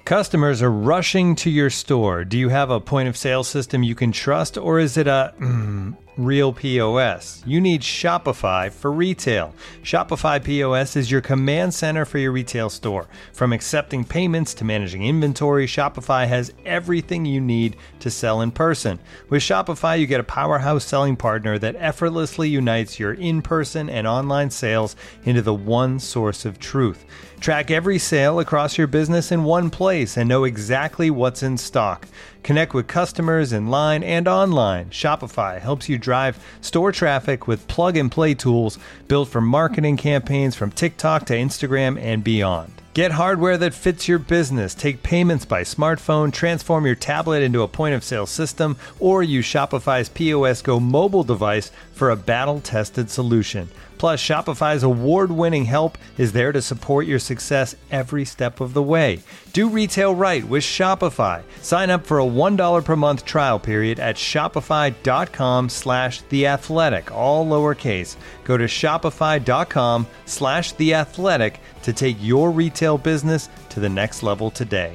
Customers are rushing to your store. Do you have a point of sale system you can trust, or is it a real POS? You need Shopify for retail. Shopify POS is your command center for your retail store. From accepting payments to managing inventory, Shopify has everything you need to sell in person. With Shopify, you get a powerhouse selling partner that effortlessly unites your in-person and online sales into the one source of truth. Track every sale across your business in one place and know exactly what's in stock. Connect with customers in line and online. Shopify helps you drive store traffic with plug-and-play tools built for marketing campaigns from TikTok to Instagram and beyond. Get hardware that fits your business. Take payments by smartphone, transform your tablet into a point-of-sale system, or use Shopify's POS Go mobile device for a battle-tested solution. Plus, Shopify's award-winning help is there to support your success every step of the way. Do retail right with Shopify. Sign up for a $1 per month trial period at shopify.com/theathletic, all lowercase. Go to shopify.com/theathletic to take your retail business to the next level today.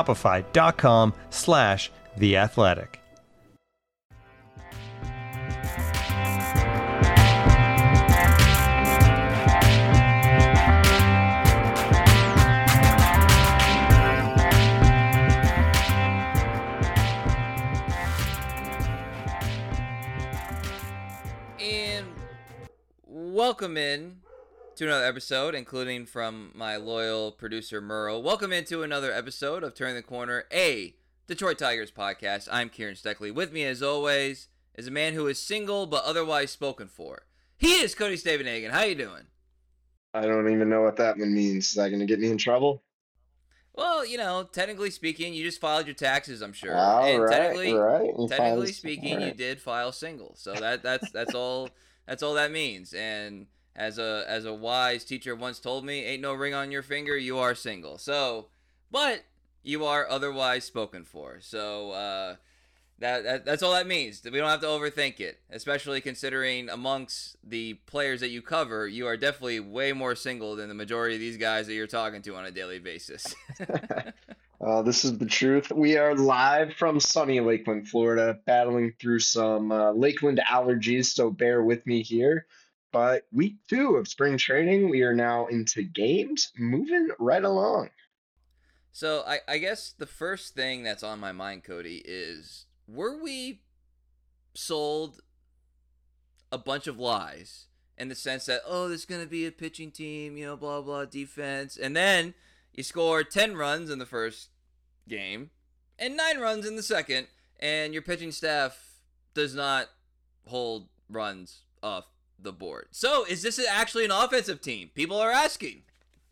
Shopify.com/theathletic. Welcome in to another episode, including from my loyal producer, Murrow. Welcome into another episode of Turning the Corner, a Detroit Tigers podcast. I'm Kieran Steckley. With me, as always, is a man who is single but otherwise spoken for. He is Cody Stavenhagen. How you doing? I don't even know what that one means. Is that going to get me in trouble? Well, you know, technically speaking, you just filed your taxes, I'm sure. All And right. technically speaking, you did file single. So that's all. That's all that means. And as a wise teacher once told me, ain't no ring on your finger, you are single. So, but you are otherwise spoken for. So that's all that means. We don't have to overthink it, especially considering amongst the players that you cover, you are definitely way more single than the majority of these guys that you're talking to on a daily basis. This is the truth. We are live from sunny Lakeland, Florida, battling through some Lakeland allergies, so bear with me here. But week 2 of spring training, we are now into games, moving right along. So I guess the first thing that's on my mind, Cody, is were we sold a bunch of lies in the sense that, oh, there's going to be a pitching team, you know, blah, blah, defense, and then you score 10 runs in the first game and 9 runs in the second, and your pitching staff does not hold runs off the board. So is this actually an offensive team? People are asking.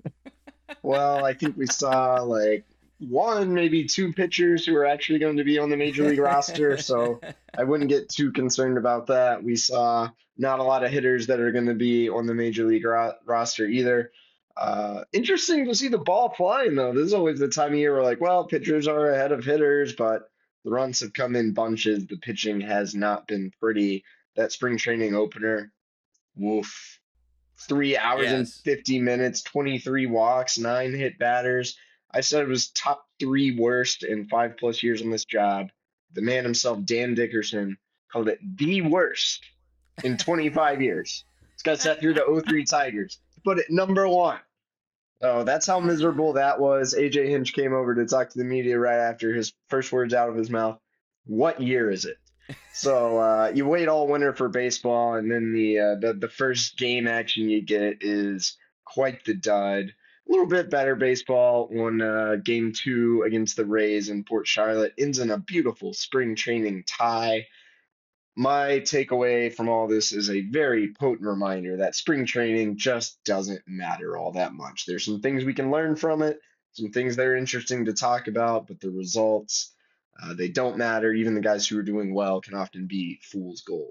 Well, I think we saw like one, maybe 2 pitchers who are actually going to be on the major league roster, so I wouldn't get too concerned about that. We saw not a lot of hitters that are going to be on the major league roster either. Interesting to see the ball flying, though. This is always the time of year where, like, well, pitchers are ahead of hitters, but the runs have come in bunches. The pitching has not been pretty. That spring training opener, woof. 3 hours and Yes. 50 minutes, 23 walks, 9 hit batters. I said it was top 3 worst in 5+ years on this job. The man himself, Dan Dickerson, called it the worst in 25 years. This guy sat through the 03 Tigers. Put it number 1. Oh, that's how miserable that was. AJ Hinch came over to talk to the media right after his first words out of his mouth. What year is it? So you wait all winter for baseball, and then the first game action you get is quite the dud. A little bit better baseball on game 2 against the Rays in Port Charlotte. Ends in a beautiful spring training tie. My takeaway from all this is a very potent reminder that spring training just doesn't matter all that much. There's some things we can learn from it, some things that are interesting to talk about, but the results, they don't matter. Even the guys who are doing well can often be fool's gold.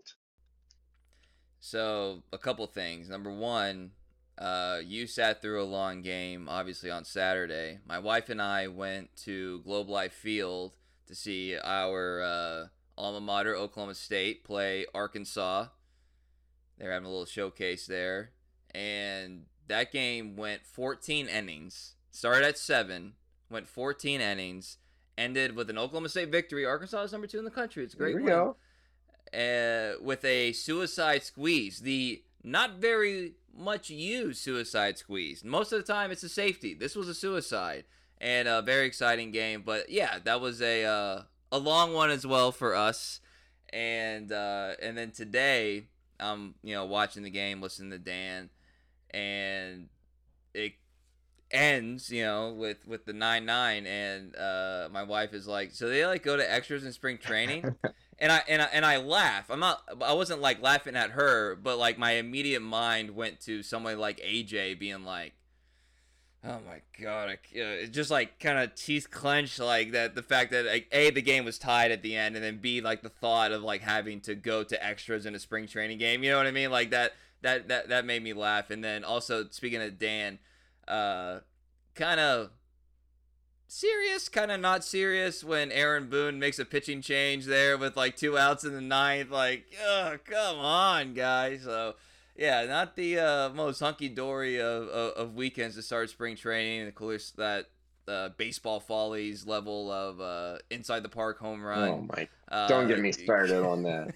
So a couple things. Number one, you sat through a long game, obviously on Saturday. My wife and I went to Globe Life Field to see our alma mater, Oklahoma State, play Arkansas. They're having a little showcase there. And that game went 14 innings. Started at 7, went 14 innings, ended with an Oklahoma State victory. Arkansas is number 2 in the country. It's a great There we win. go. With a suicide squeeze. The not very much used suicide squeeze. Most of the time it's a safety. This was a suicide. And a very exciting game. But yeah, that was a long one as well for us. And then today, I'm watching the game, listening to Dan, and it ends with the 9-9, and my wife is like, so they like go to extras in spring training. And I laugh. I wasn't like laughing at her, but like my immediate mind went to somebody like AJ being like, oh my god, just like kind of teeth clenched, like that. The fact that like, A, the game was tied at the end, and then B, like the thought of like having to go to extras in a spring training game. You know what I mean? Like that made me laugh. And then also speaking of Dan, kind of serious, kind of not serious when Aaron Boone makes a pitching change there with like 2 outs in the 9th. Like, oh, come on, guys. So, yeah, not the most hunky-dory of weekends to start spring training. And, of course, that baseball follies level of inside the park home run. Oh, my. Don't get me started on that.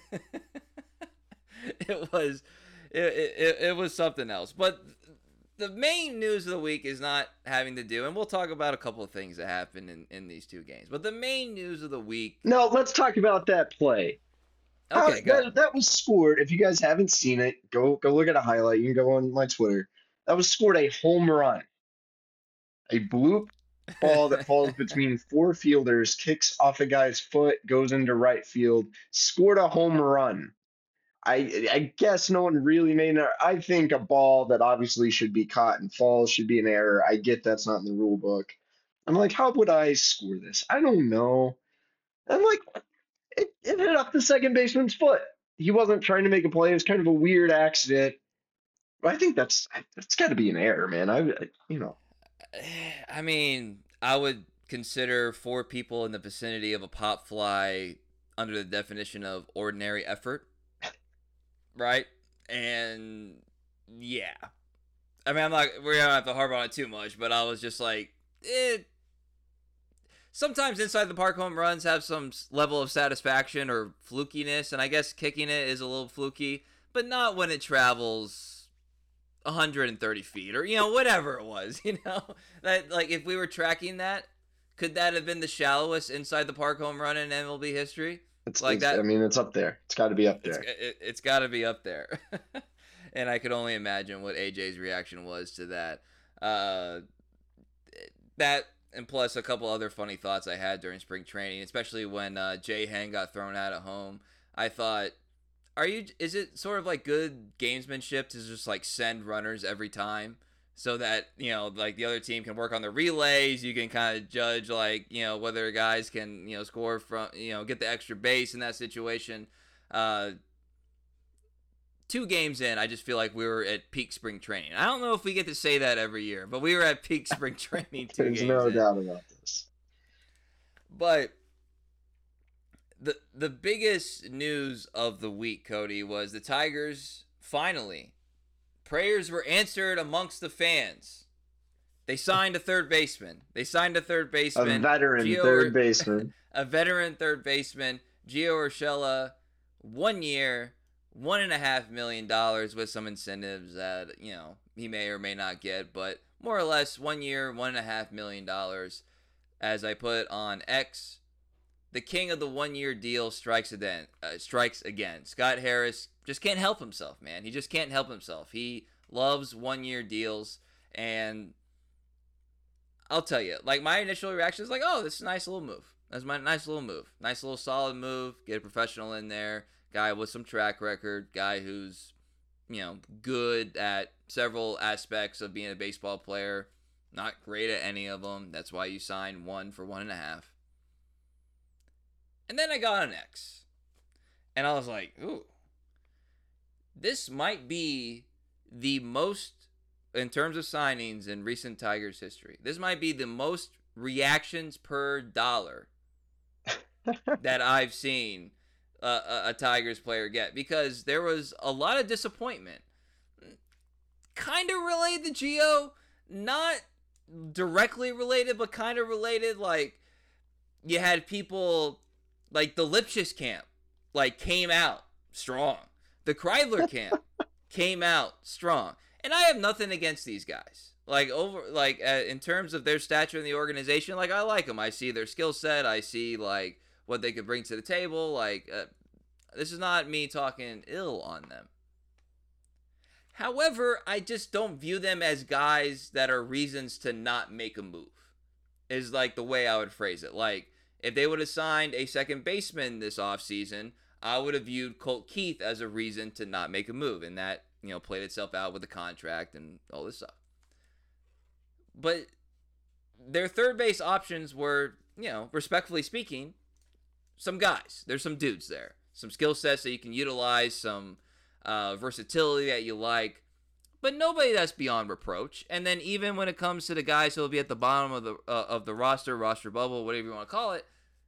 It was something else. But the main news of the week is not having to do, and we'll talk about a couple of things that happened in these 2 games. But the main news of the week. No, let's talk about that play. Okay, that was scored. If you guys haven't seen it, go look at a highlight. You can go on my Twitter. That was scored a home run. A bloop ball that falls between 4 fielders, kicks off a guy's foot, goes into right field. Scored a home run. I guess no one really made an error. I think a ball that obviously should be caught and falls should be an error. I get that's not in the rule book. I'm like, how would I score this? I don't know. I'm like, it hit up the second baseman's foot. He wasn't trying to make a play. It was kind of a weird accident. But I think that's got to be an error, man. I mean, I would consider 4 people in the vicinity of a pop fly under the definition of ordinary effort. Right? And yeah. I mean, we're gonna have to harp on it too much, but I was just like, sometimes inside the park home runs have some level of satisfaction or flukiness, and I guess kicking it is a little fluky, but not when it travels 130 feet or, whatever it was, that like if we were tracking that, could that have been the shallowest inside the park home run in MLB history? It's up there. It's got to be up there. It's got to be up there. And I could only imagine what AJ's reaction was to that. That, and plus a couple other funny thoughts I had during spring training, especially when Jay Hen got thrown out at home. I thought, is it sort of like good gamesmanship to just like send runners every time? So that, like the other team can work on the relays. You can kind of judge, like, whether guys can, score from, get the extra base in that situation. 2 games in, I just feel like we were at peak spring training. I don't know if we get to say that every year, but we were at peak spring training 2 games in. There's no doubt about this. But the biggest news of the week, Cody, was the Tigers finally. Prayers were answered amongst the fans. They signed a third baseman. A veteran third baseman. A veteran third baseman. Gio Urshela, 1 year, $1.5 million with some incentives that, he may or may not get. But more or less, 1 year, $1.5 million. As I put on X, the king of the 1 year deal strikes again. Scott Harris just can't help himself, man. He just can't help himself. He loves 1 year deals, and I'll tell you, like, my initial reaction is like, oh, this is a nice little move. That's my nice little move. Nice little solid move. Get a professional in there. Guy with some track record. Guy who's, good at several aspects of being a baseball player. Not great at any of them. That's why you sign 1 for 1.5. And then I got an X. And I was like, ooh. This might be the most, in terms of signings in recent Tigers history, this might be the most reactions per dollar that I've seen a Tigers player get. Because there was a lot of disappointment. Kind of related to Gio, not directly related, but kind of related. Like, you had people like the Lipschitz camp, like, came out strong. The Kreidler camp came out strong. And I have nothing against these guys. Like, in terms of their stature in the organization, like, I like them. I see their skill set. I see, like, what they could bring to the table. Like, this is not me talking ill on them. However, I just don't view them as guys that are reasons to not make a move, is, like, the way I would phrase it. Like, if they would have signed a second baseman this offseason, I would have viewed Colt Keith as a reason to not make a move, and that, played itself out with the contract and all this stuff. But their third base options were, respectfully speaking, some guys. There's some dudes there. Some skill sets that you can utilize, some versatility that you like, but nobody that's beyond reproach. And then even when it comes to the guys who will be at the bottom of the roster bubble, whatever you want to call it,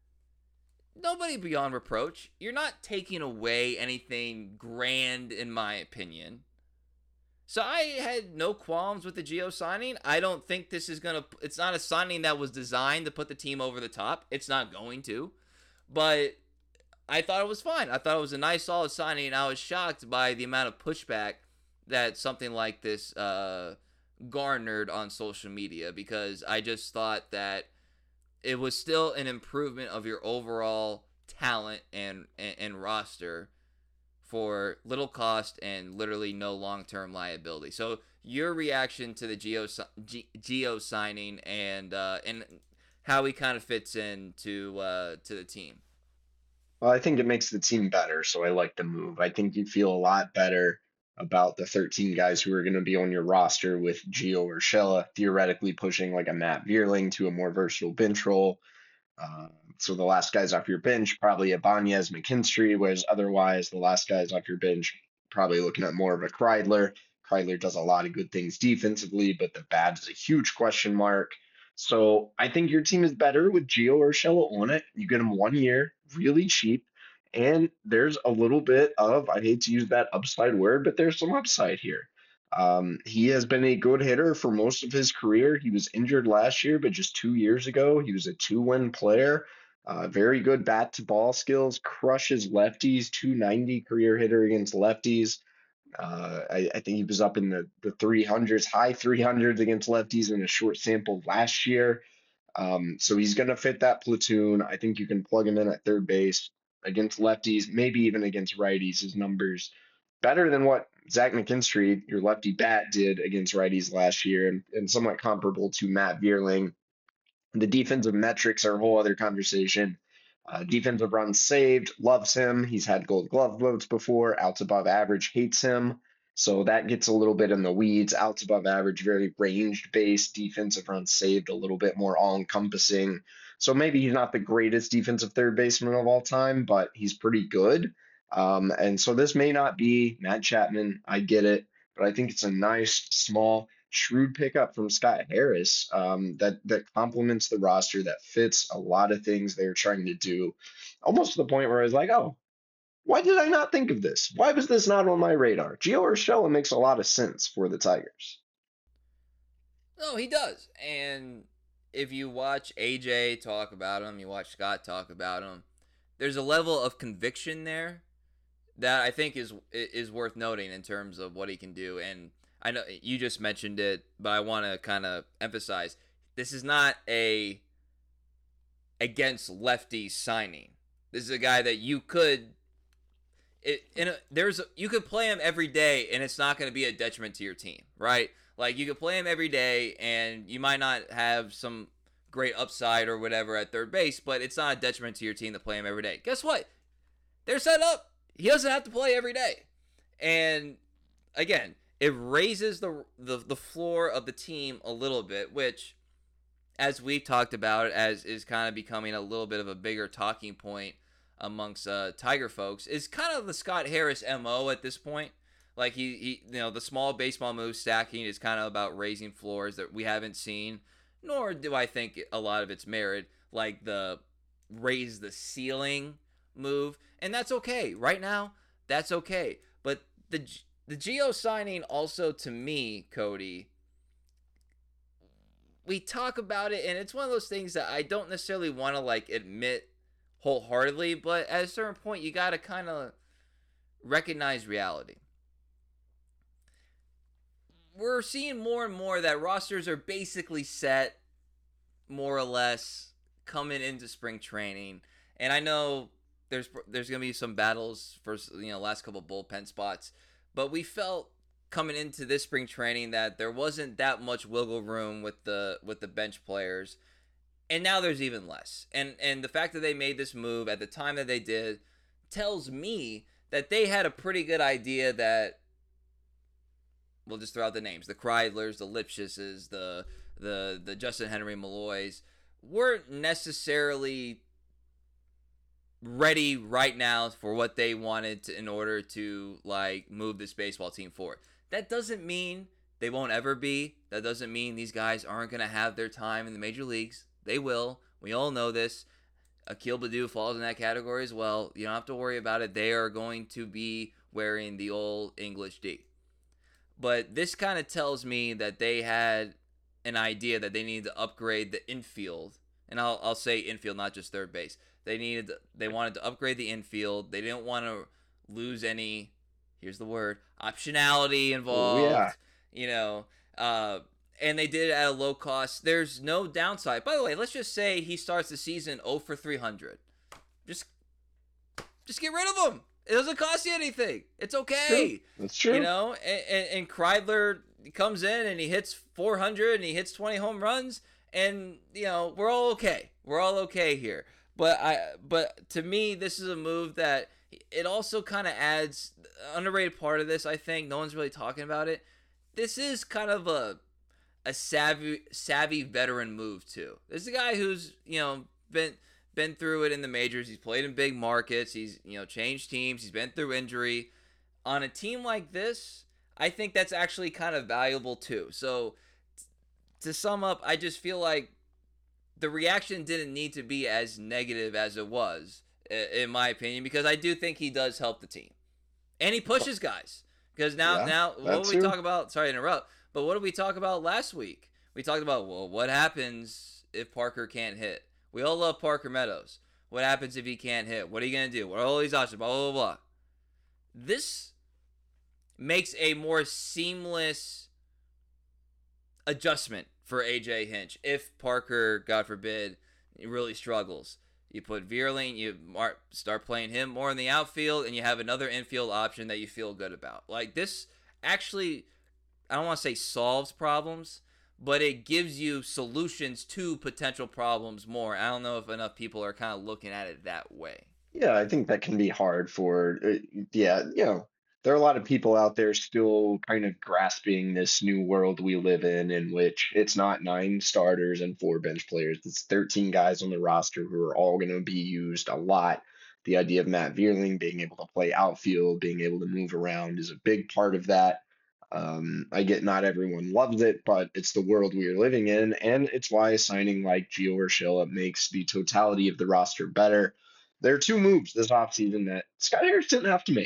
nobody beyond reproach. You're not taking away anything grand, in my opinion. So I had no qualms with the Gio signing. I don't think this is it's not a signing that was designed to put the team over the top. It's not going to. But I thought it was fine. I thought it was a nice, solid signing, and I was shocked by the amount of pushback that something like this garnered on social media, because I just thought that it was still an improvement of your overall talent and roster for little cost and literally no long-term liability. So your reaction to the Gio signing and how he kind of fits into to the team? Well, I think it makes the team better, so I like the move. I think you feel a lot better about the 13 guys who are going to be on your roster with Gio Urshela theoretically pushing like a Matt Vierling to a more versatile bench role. So the last guys off your bench, probably Ibanez, McKinstry, whereas otherwise the last guys off your bench, probably looking at more of a Kreidler. Kreidler does a lot of good things defensively, but the bat is a huge question mark. So I think your team is better with Gio Urshela on it. You get him 1 year, really cheap. And there's a little bit of, I hate to use that upside word, but there's some upside here. He has been a good hitter for most of his career. He was injured last year, but just 2 years ago, he was a 2-win player. Very good bat to ball skills, crushes lefties, 290 career hitter against lefties. I think he was up in the 300s, high 300s against lefties in a short sample last year. So he's going to fit that platoon. I think you can plug him in at third base against lefties, maybe even against righties. His numbers better than what Zach McKinstry, your lefty bat, did against righties last year, and somewhat comparable to Matt Vierling. The defensive metrics are a whole other conversation. Defensive runs saved, loves him. He's had Gold Glove votes before. Outs above average, hates him. So that gets a little bit in the weeds. Outs above average, very ranged based. Defensive runs saved, a little bit more all encompassing. So maybe he's not the greatest defensive third baseman of all time, but he's pretty good. And so this may not be Matt Chapman. I get it, but I think it's a nice, small, shrewd pickup from Scott Harris that complements the roster, that fits a lot of things they're trying to do, almost to the point where I was like, oh, why did I not think of this? Why was this not on my radar? Gio Urshela makes a lot of sense for the Tigers. No, he does. And if you watch AJ talk about him, you watch Scott talk about him, there's a level of conviction there that I think is worth noting in terms of what he can do. And I know you just mentioned it, but I want to kind of emphasize this is not a against lefties signing. This is a guy that you could you could play him every day and it's not going to be a detriment to your team, right? Like, you could play him every day and you might not have some great upside or whatever at third base, but it's not a detriment to your team to play him every day. Guess what? They're set up. He doesn't have to play every day. And again, it raises the floor of the team a little bit, which, as we've talked about, as is kind of becoming a little bit of a bigger talking point amongst Tiger folks, is kind of the Scott Harris MO at this point. Like, he the small baseball move stacking is kind of about raising floors that we haven't seen, nor do I think a lot of it's merit, like the raise the ceiling move, and that's okay. Right now, that's okay. But the Gio signing also, to me, Cody, we talk about it, and it's one of those things that I don't necessarily want to like admit wholeheartedly, but at a certain point, you got to kind of recognize reality. We're seeing more and more that rosters are basically set, more or less, coming into spring training. And I know there's going to be some battles for last couple of bullpen spots, but we felt coming into this spring training that there wasn't that much wiggle room with the bench players, and now there's even less. And the fact that they made this move at the time that they did tells me that they had a pretty good idea that, we'll just throw out the names, the Kreidlers, the Lipschitz, the Justin Henry Malloys, weren't necessarily ready right now for what they wanted in order to like move this baseball team forward. That doesn't mean they won't ever be. That doesn't mean these guys aren't going to have their time in the major leagues. They will. We all know this. Akil Baddoo falls in that category as well. You don't have to worry about it. They are going to be wearing the old English D. But this kind of tells me that they had an idea that they needed to upgrade the infield. And I'll say infield, not just third base. They wanted to upgrade the infield. They didn't want to lose any, here's the word, optionality involved. Yeah. And they did it at a low cost. There's no downside. By the way, let's just say he starts the season 0 for 300. Just get rid of him. It doesn't cost you anything. It's okay. That's true. And Kreidler comes in and he hits 400 and he hits 20 home runs, and we're all okay. We're all okay here. But to me, this is a move that it also kind of adds underrated part of this. I think no one's really talking about it. This is kind of a savvy veteran move too. This is a guy who's been through it in the majors. He's played in big markets. He's changed teams. He's been through injury. On a team like this, I think that's actually kind of valuable too. So to sum up, I just feel like the reaction didn't need to be as negative as it was, in my opinion, because I do think he does help the team, and he pushes guys. Because now, what did we talk about? Sorry to interrupt, but what did we talk about last week? We talked about, well, what happens if Parker can't hit? We all love Parker Meadows. What happens if he can't hit? What are you going to do? What are all these options? Blah, blah, blah, blah. This makes a more seamless adjustment for AJ Hinch if Parker, God forbid, really struggles. You put Vierling, you start playing him more in the outfield, and you have another infield option that you feel good about. Like, this actually, I don't want to say solves problems, but it gives you solutions to potential problems more. I don't know if enough people are kind of looking at it that way. Yeah, I think that can be hard for, there are a lot of people out there still kind of grasping this new world we live in which it's not 9 starters and 4 bench players. It's 13 guys on the roster who are all going to be used a lot. The idea of Matt Vierling being able to play outfield, being able to move around is a big part of that. I get not everyone loves it, but it's the world we are living in, and it's why a signing like Gio Urshela makes the totality of the roster better. There are 2 moves this offseason that Scott Harris didn't have to make,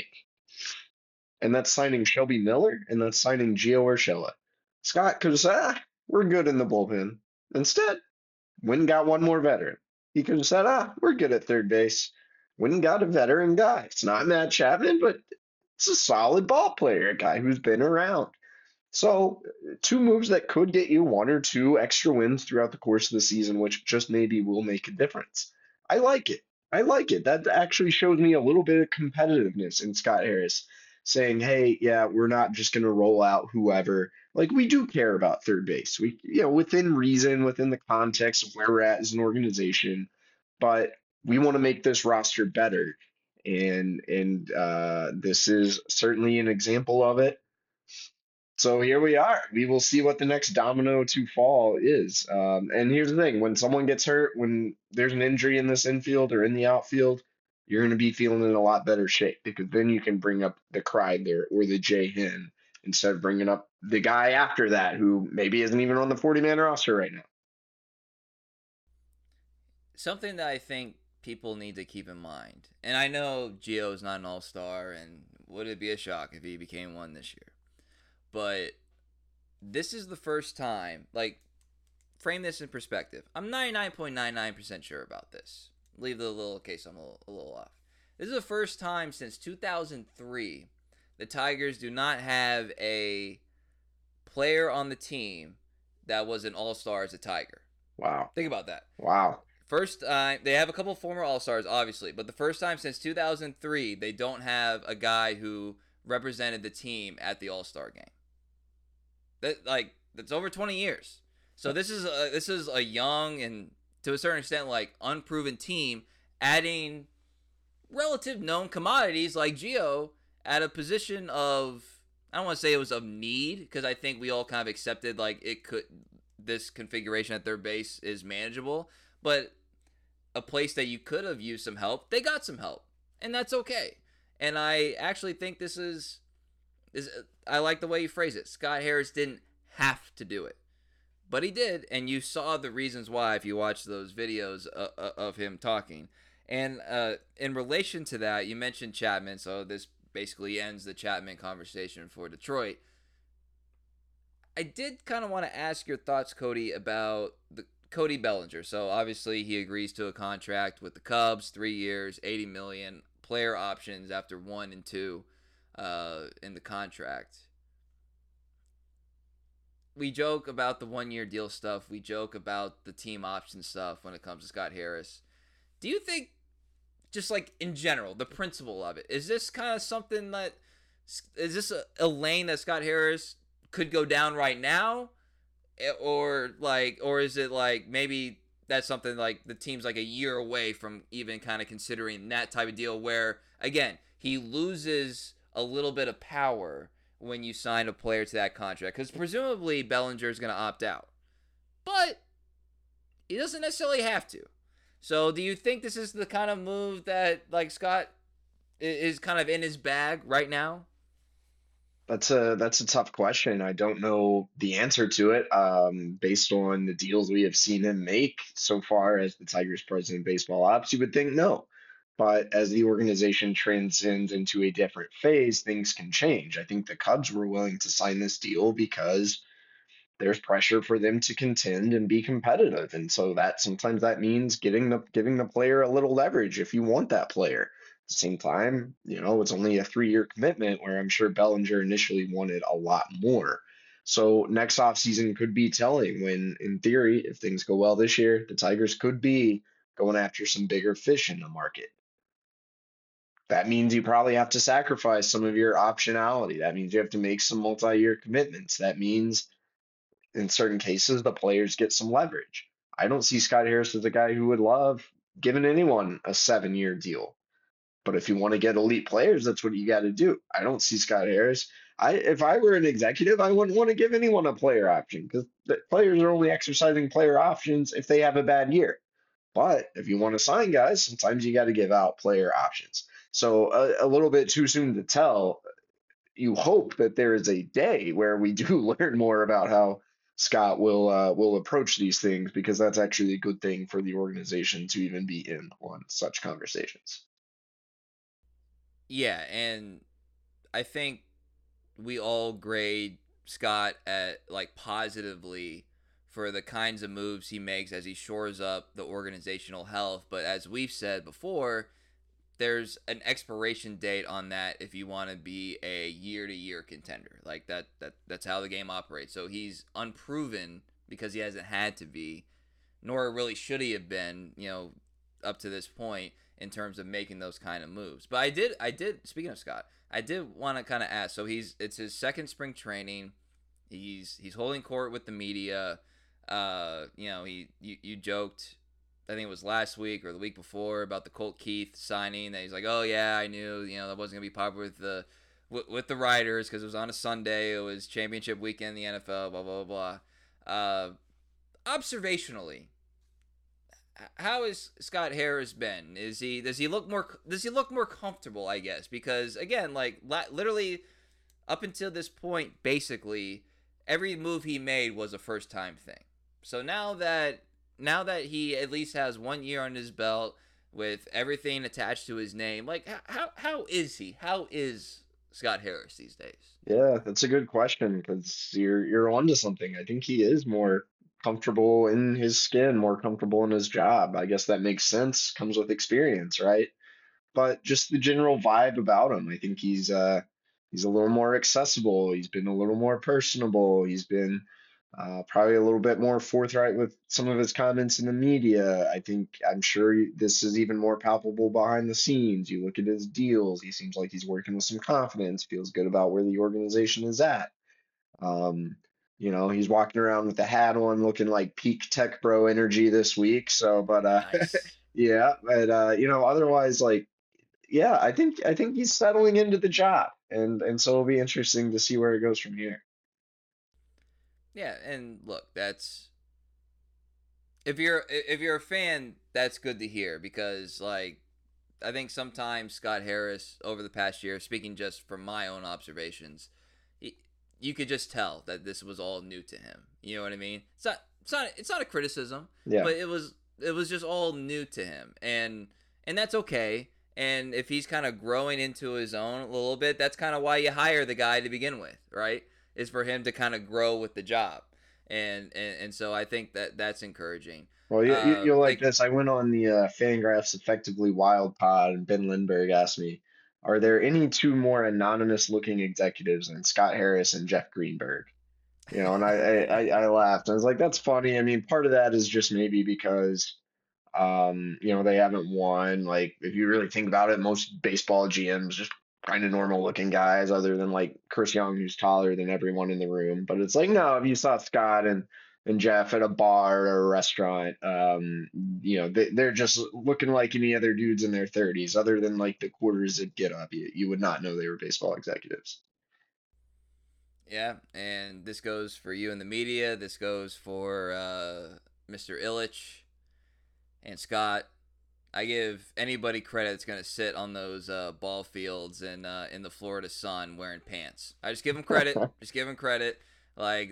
and that's signing Shelby Miller, and that's signing Gio Urshela. Scott could have said, we're good in the bullpen. Instead, went and got one more veteran. He could have said, we're good at third base. Went and got a veteran guy. It's not Matt Chapman, but it's a solid ball player, a guy who's been around. So 2 moves that could get you 1 or 2 extra wins throughout the course of the season, which just maybe will make a difference. I like it. That actually shows me a little bit of competitiveness in Scott Harris saying, hey, yeah, we're not just going to roll out whoever. Like, we do care about third base. We, within reason, within the context of where we're at as an organization, but we want to make this roster better. And this is certainly an example of it. So here we are. We will see what the next domino to fall is. And here's the thing: when someone gets hurt, when there's an injury in this infield or in the outfield, you're going to be feeling in a lot better shape, because then you can bring up the Kreidler or the Jay Hin instead of bringing up the guy after that who maybe isn't even on the 40-man roster right now. Something that I think people need to keep in mind, and I know Gio's not an all-star, and would it be a shock if he became one this year? But this is the first time, like, frame this in perspective. I'm 99.99% sure about this. Leave the little case I'm a little off. This is the first time since 2003 the Tigers do not have a player on the team that was an all-star as a Tiger. Wow. Think about that. Wow. First time, they have a couple former all-stars, obviously, but the first time since 2003 they don't have a guy who represented the team at the all-star game. That's over 20 years. So this is a young and to a certain extent like unproven team adding relative known commodities like Gio at a position of, I don't want to say it was of need, because I think we all kind of accepted like this configuration at their base is manageable, but a place that you could have used some help, they got some help, and that's okay. And I actually think this is I like the way you phrase it. Scott Harris didn't have to do it, but he did, and you saw the reasons why if you watch those videos of him talking. And in relation to that, you mentioned Chapman, so this basically ends the Chapman conversation for Detroit. I did kind of want to ask your thoughts, Cody, about the Cody Bellinger. So obviously he agrees to a contract with the Cubs, 3 years, $80 million, player options after 1 and 2 in the contract. We joke about the 1 year deal stuff. We joke about the team option stuff when it comes to Scott Harris. Do you think, just like in general, the principle of it, is this kind of something that, is this a lane that Scott Harris could go down right now? Or is it like maybe that's something like the team's like a year away from even kind of considering that type of deal where, again, he loses a little bit of power when you sign a player to that contract? Because presumably Bellinger is going to opt out. But he doesn't necessarily have to. So do you think this is the kind of move that like Scott is kind of in his bag right now? That's a tough question. I don't know the answer to it. Based on the deals we have seen him make so far as the Tigers president of baseball ops, you would think no. But as the organization transcends into a different phase, things can change. I think the Cubs were willing to sign this deal because there's pressure for them to contend and be competitive. And so that sometimes that means giving the player a little leverage if you want that player. At the same time, it's only a 3-year commitment where I'm sure Bellinger initially wanted a lot more. So next offseason could be telling when, in theory, if things go well this year, the Tigers could be going after some bigger fish in the market. That means you probably have to sacrifice some of your optionality. That means you have to make some multi-year commitments. That means in certain cases, the players get some leverage. I don't see Scott Harris as a guy who would love giving anyone a 7-year deal. But if you want to get elite players, that's what you got to do. I don't see Scott Harris. If I were an executive, I wouldn't want to give anyone a player option because the players are only exercising player options if they have a bad year. But if you want to sign guys, sometimes you got to give out player options. So a little bit too soon to tell. You hope that there is a day where we do learn more about how Scott will approach these things, because that's actually a good thing for the organization to even be in on such conversations. Yeah, and I think we all grade Scott at like positively for the kinds of moves he makes as he shores up the organizational health. But as we've said before, there's an expiration date on that if you want to be a year-to-year contender. Like that's how the game operates. So he's unproven because he hasn't had to be, nor really should he have been, up to this point in terms of making those kind of moves. But I did speaking of Scott, I did want to kind of ask. So it's his second spring training. He's holding court with the media. You joked, I think it was last week or the week before, about the Colt Keith signing, that he's like, oh yeah, I knew, that wasn't gonna be popular with the writers because it was on a Sunday. It was championship weekend in the NFL. Blah blah blah. Observationally, how has Scott Harris been? Does he look more comfortable? I guess because again, like literally up until this point, basically every move he made was a first time thing. So now that he at least has 1 year on his belt with everything attached to his name, like how is he? How is Scott Harris these days? Yeah, that's a good question because you're onto something. I think he is more comfortable in his skin, more comfortable in his job. I guess that makes sense. Comes with experience, right? But just the general vibe about him, I think he's a little more accessible. He's been a little more personable. He's been probably a little bit more forthright with some of his comments in the media. I'm sure this is even more palpable behind the scenes. You look at his deals, he seems like he's working with some confidence, feels good about where the organization is at. Um, he's walking around with a hat on, looking like peak tech bro energy this week. So, but Nice. yeah, but otherwise, like, yeah, I think he's settling into the job, and so it'll be interesting to see where it goes from here. Yeah, and look, that's if you're a fan, that's good to hear because like I think sometimes Scott Harris over the past year, speaking just from my own observations, he, you could just tell that this was all new to him. You know what I mean? It's not a criticism, Yeah. but it was just all new to him, and that's okay. And if he's kind of growing into his own a little bit, that's kind of why you hire the guy to begin with, right? Is for him to kind of grow with the job, and so I think that that's encouraging. Well, you'll like Like this. I went on the Fangraphs Effectively Wild pod, and Ben Lindbergh asked me, "Are there any two more anonymous-looking executives than Scott Harris and Jeff Greenberg?" And I laughed. I was like, "That's funny." I mean, part of that is just maybe because they haven't won. Like, if you really think about it, most baseball GMs just kind of normal looking guys, other than like Chris Young, who's taller than everyone in the room. But it's like, no, if you saw Scott and Jeff at a bar or a restaurant, they're just looking like any other dudes in their 30s, other than like the quarters that get up. You would not know they were baseball executives. yeah, and this goes for you in the media. This goes for Mr. Illich and Scott. I give anybody credit that's gonna sit on those ball fields in the Florida sun wearing pants. I just give them credit. Just give them credit. Like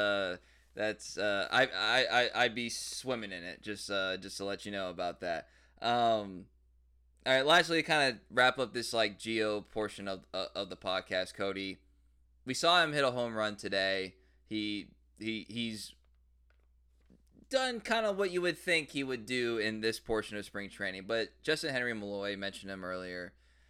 I'd be swimming in it. Just to let you know about that. All right. Lastly, to kind of wrap up this like Geo portion of the podcast, Cody. We saw him hit a home run today. He's done kind of what you would think he would do in this portion of spring training. But Justin Henry Malloy mentioned him earlier.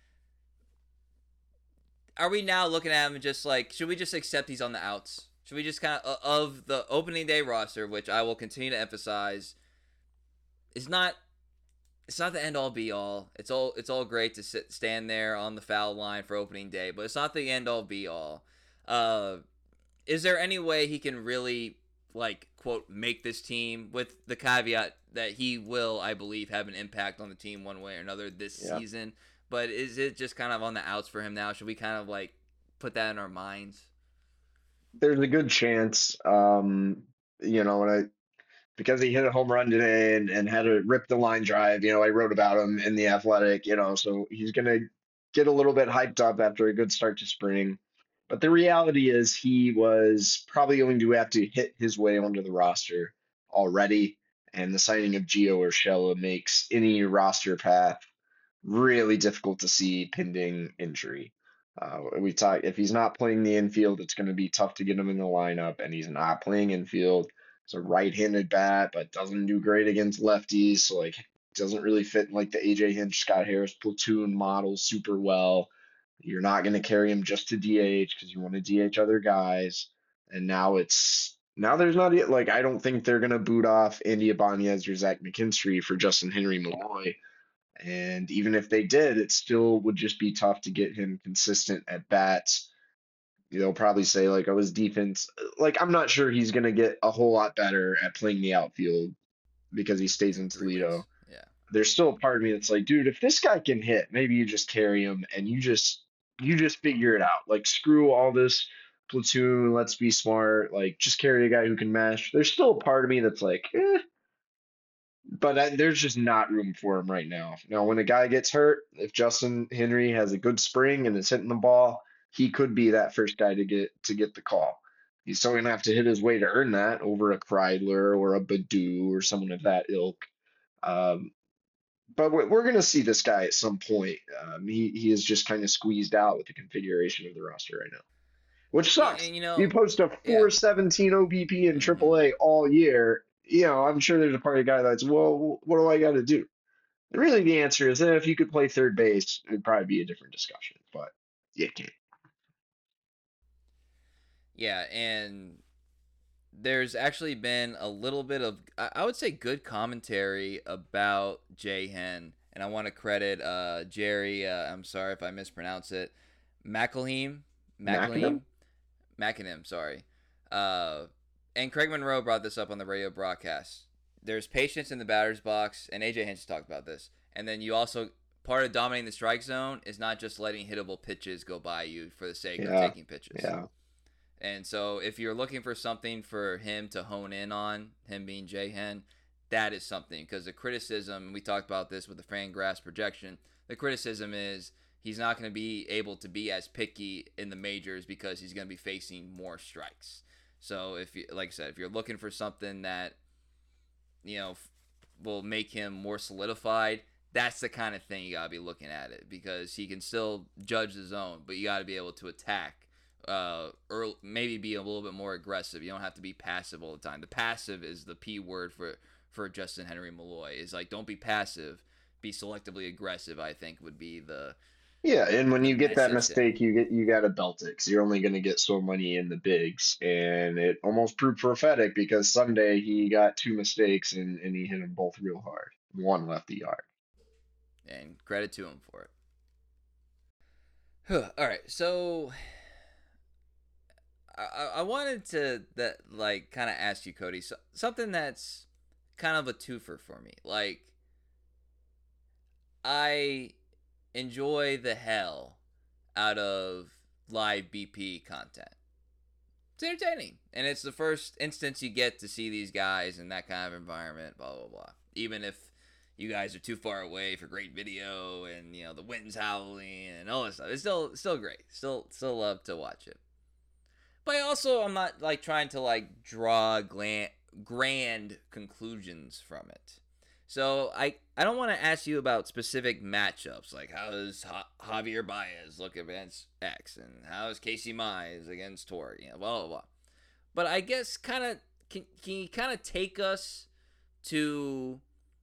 Are we now looking at him just like, should we just accept he's on the outs? Should we just kind of the opening day roster, which I will continue to emphasize, is not it's not the end all be all. It's all great to stand there on the foul line for opening day, but it's not the end all be all. Uh, is there any way he can really like quote make this team with the caveat that he will, I believe, have an impact on the team one way or another this Yeah. season? But is it just kind of on the outs for him now? Should we kind of like put that in our minds? There's a good chance, when because he hit a home run today and had to rip the line drive. I wrote about him in the Athletic, so he's gonna get a little bit hyped up after a good start to spring. But the reality is he was probably going to have to hit his way onto the roster already, and the signing of Gio Urshela makes any roster path really difficult to see pending injury. We talk if he's not playing the infield, it's going to be tough to get him in the lineup, and he's not playing infield. It's a right-handed bat, but doesn't do great against lefties, so like doesn't really fit in like the AJ Hinch, Scott Harris platoon model super well. You're not going to carry him just to DH because you want to DH other guys. And now there's not like I don't think they're going to boot off Andy Ibanez or Zach McKinstry for Justin Henry Malloy. And even if they did, it still would just be tough to get him consistent at bats. They'll probably say like, "Oh, his defense." Like, I'm not sure he's gonna get a whole lot better at playing the outfield because he stays In in 3 weeks. Toledo. Yeah. There's still a part of me that's like, dude, if this guy can hit, maybe you just carry him and you just figure it out. Like, screw all this platoon. Let's be smart. Like, just carry a guy who can mash. There's still a part of me that's like, but there's just not room for him right now. Now, when a guy gets hurt, if Justin Henry has a good spring and is hitting the ball, he could be that first guy to get the call. He's still gonna have to hit his way to earn that over a Kreidler or a Badu or someone of that ilk. Um, but we're gonna see this guy at some point. He is just kind of squeezed out with the configuration of the roster right now. which sucks. And You post a yeah. 417 OBP in Hmm. AAA all year. I'm sure there's a part of the guy that's, well, what do I got to do? And really, the answer is if you could play third base, it'd probably be a different discussion, but you can't. Yeah, and there's actually been a little bit of, I would say, good commentary about Jayhen, and I want to credit Jerry. I'm sorry if I mispronounce it. McElheim, McElheim, McAdam? McEnham. Sorry. Uh, and Craig Monroe brought this up on the radio broadcast. There's patience in the batter's box, and AJ Hinch talked about this. And then you also, part of dominating the strike zone is not just letting hittable pitches go by you for the sake of Yeah, taking pitches. yeah. And so if you're looking for something for him to hone in on, him being Jayhen, that is something. Because the criticism, we talked about this with the Fangraphs projection, the criticism is he's not going to be able to be as picky in the majors because he's going to be facing more strikes. So if you, like I said, if you're looking for something that, will make him more solidified, that's the kind of thing you got to be looking at it, because he can still judge the zone, but you got to be able to attack, or maybe be a little bit more aggressive. You don't have to be passive all the time. The passive is the P word for Justin Henry Malloy. Is like, don't be passive, be selectively aggressive. I think would be Yeah, and when the you get that message there. mistake, you got to belt it because you're only going to get so many in the bigs, and it almost proved prophetic because Sunday he got two mistakes and he hit them both real hard. One left the yard. And credit to him for it. All right, so I wanted to kind of ask you, Cody, something that's kind of a twofer for me. Like, I enjoy the hell out of live BP content. It's entertaining, and it's the first instance you get to see these guys in that kind of environment. Blah blah blah. Even if you guys are too far away for great video, and the wind's howling and all this stuff, it's still great. Still love to watch it. But I'm not like trying to like draw grand conclusions from it. So I don't want to ask you about specific matchups, like how does Javier Baez look against X, and how is Casey Mize against Torrey, blah blah blah. But I guess kind of can you kind of take us to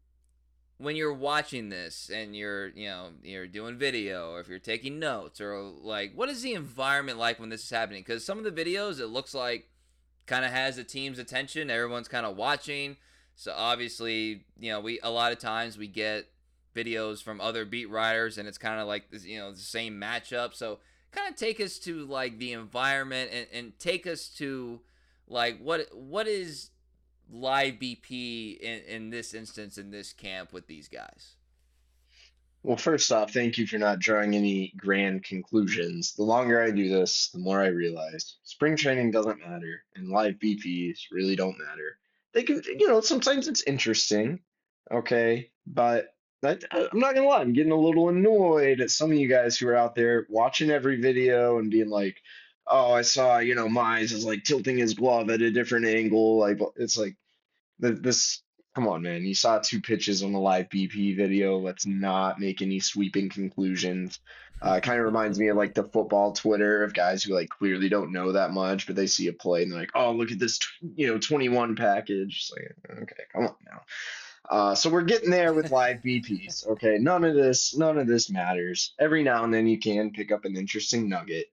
when you're watching this and you're doing video, or if you're taking notes, or like, what is the environment like when this is happening? Because some of the videos, it looks like kind of has the team's attention, everyone's kind of watching. So obviously, we a lot of times we get videos from other beat writers, and it's kind of like this, the same matchup. So kind of take us to like the environment, and take us to like what is live BP in this instance, in this camp with these guys. Well, first off, thank you for not drawing any grand conclusions. The longer I do this, the more I realize spring training doesn't matter and live BPs really don't matter. They can, sometimes it's interesting, okay, but I'm not gonna lie, I'm getting a little annoyed at some of you guys who are out there watching every video and being like, "Oh, I saw, Mize is like tilting his glove at a different angle." Like, it's like this, come on, man. You saw two pitches on the live BP video. Let's not make any sweeping conclusions. It kind of reminds me of like the football Twitter of guys who like clearly don't know that much, but they see a play and they're like, "Oh, look at this, 21 package." It's like, okay, come on now. So we're getting there with live BPs. Okay, none of this matters. Every now and then you can pick up an interesting nugget.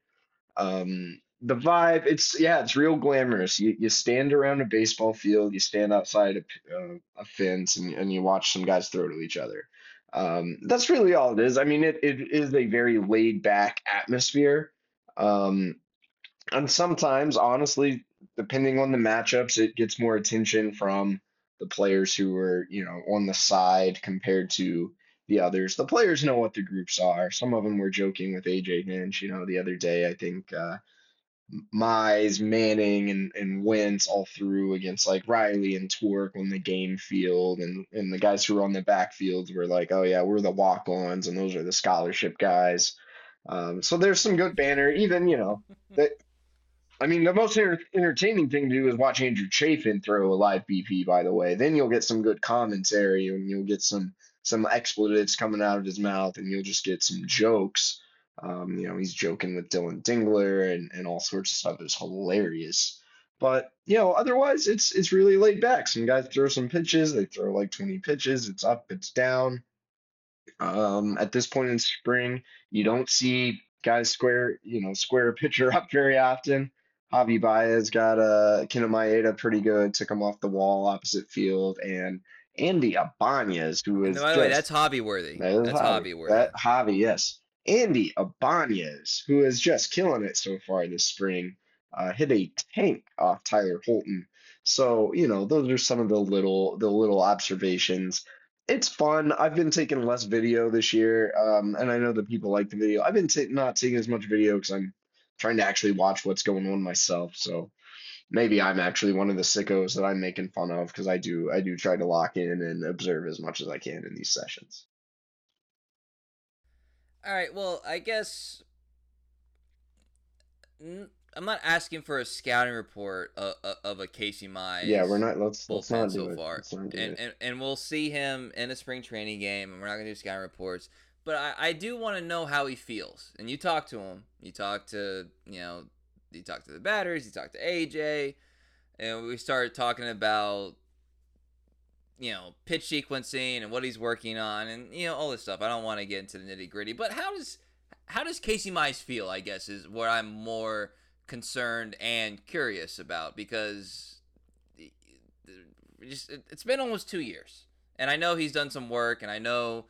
The vibe, it's real glamorous. You stand around a baseball field, you stand outside a fence, and you watch some guys throw to each other. That's really all it is. I mean, it is a very laid back atmosphere. Um, and sometimes, honestly, depending on the matchups, it gets more attention from the players who are, on the side compared to the others. The players know what the groups are. Some of them were joking with AJ Hinch, the other day. I think Mize, Manning, and Wentz all through against like Riley and Torque on the game field, and the guys who were on the backfields were like, "Oh yeah, we're the walk-ons, and those are the scholarship guys." So there's some good banner. Even that. I mean, the most entertaining thing to do is watch Andrew Chafin throw a live BP. By the way, then you'll get some good commentary, and you'll get some expletives coming out of his mouth, and you'll just get some jokes. He's joking with Dylan Dingler and all sorts of stuff. It's hilarious. But otherwise it's really laid back. Some guys throw some pitches, they throw like 20 pitches, it's up, it's down. At this point in spring, you don't see guys square a pitcher up very often. Javi Baez got Kenta Maeda pretty good, took him off the wall opposite field, and Andy Ibanez, who And is by the way, just that's hobby worthy. that is That's Javi. hobby worthy. That Javi, yes. Andy Ibanez, who is just killing it so far this spring, hit a tank off Tyler Holton. So, those are some of the little observations. It's fun. I've been taking less video this year, and I know that people like the video. I've been not taking as much video because I'm trying to actually watch what's going on myself. So maybe I'm actually one of the sickos that I'm making fun of because I do try to lock in and observe as much as I can in these sessions. All right. Well, I guess I'm not asking for a scouting report of a Casey Yeah, we're Mize not. Let's bullpen not do so it. far, Let's not do and, it. and and we'll see him in a spring training game, and we're not gonna do scouting reports. But I do want to know how he feels. And you talk to him. You talk to you talk to the batters. You talk to AJ, and we started talking about pitch sequencing and what he's working on, and all this stuff. I don't want to get into the nitty gritty, but how does Casey Mize feel? I guess is what I'm more concerned and curious about because it's been almost 2 years, and I know he's done some work, and I know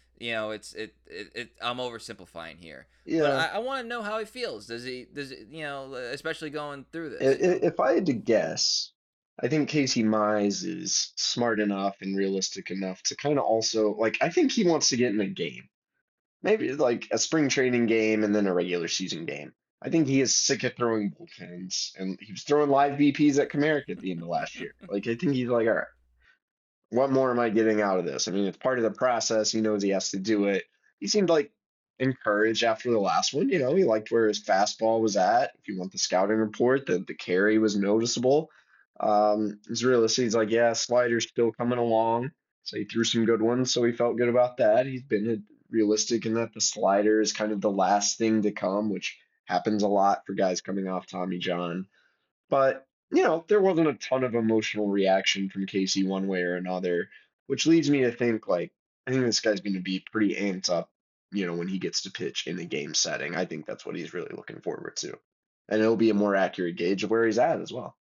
I'm oversimplifying here, but Yeah, I want to know how he feels. Does he especially going through i- this? if I had to guess, I think Casey Mize is smart enough and realistic enough to kind of also like. I think he wants to get in a game, maybe like a spring training game and then a regular season game. I think he is sick of throwing bullpens, and he was throwing live VPs at Comerica at the end of last year. Like I think he's like, all right, what more am I getting out of this? I mean, it's part of the process. He knows he has to do it. He seemed like encouraged after the last one. He liked where his fastball was at. If you want the scouting report, the carry was noticeable. He's realistic. He's like, yeah, slider's still coming along. So he threw some good ones. So he felt good about that. He's been realistic in that the slider is kind of the last thing to come, which happens a lot for guys coming off Tommy John. But, there wasn't a ton of emotional reaction from Casey one way or another, which leads me to think like I think this guy's going to be pretty amped up, when he gets to pitch in a game setting. I think that's what he's really looking forward to. And it'll be a more accurate gauge of where he's at as well.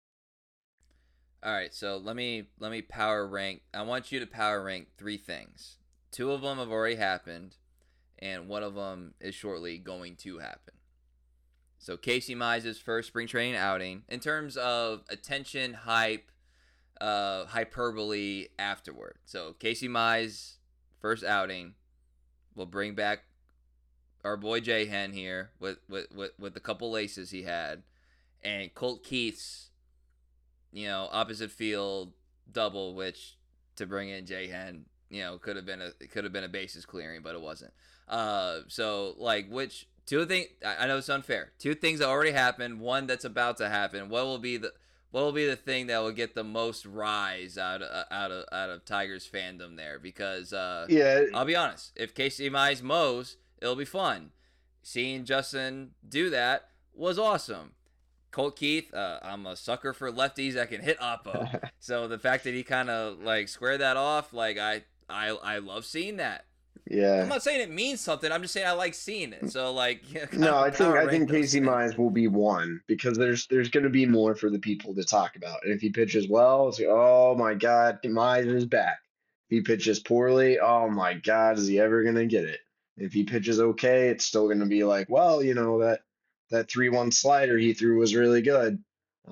All right, so let me power rank. I want you to power rank three things. Two of them have already happened, and one of them is shortly going to happen. So Casey Mize's first spring training outing, in terms of attention, hype, hyperbole afterward. So Casey Mize first outing will bring back our boy J Hen here with the couple laces he had, and Colt Keith's opposite field double, which to bring in J Hen, could have been a bases clearing, but it wasn't. So like which two things? I know it's unfair. Two things that already happened. One that's about to happen. What will be the thing that will get the most rise out of Tigers fandom there? Because Yeah, I'll be honest, if Casey Mize mows, it'll be fun. Seeing Justin do that was awesome. Colt Keith, I'm a sucker for lefties that can hit oppo. So the fact that he kind of like squared that off, like I love seeing that. I'm yeah. not saying it means something. I'm just saying I like seeing it. So like, kind No, of I think power I rank think those Casey things. Mize will be one because there's going to be more for the people to talk about. And if he pitches well, it's like, oh my God, Mize is back. If he pitches poorly, oh my God, is he ever going to get it? If he pitches okay, it's still going to be like, well, that 3-1 slider he threw was really good.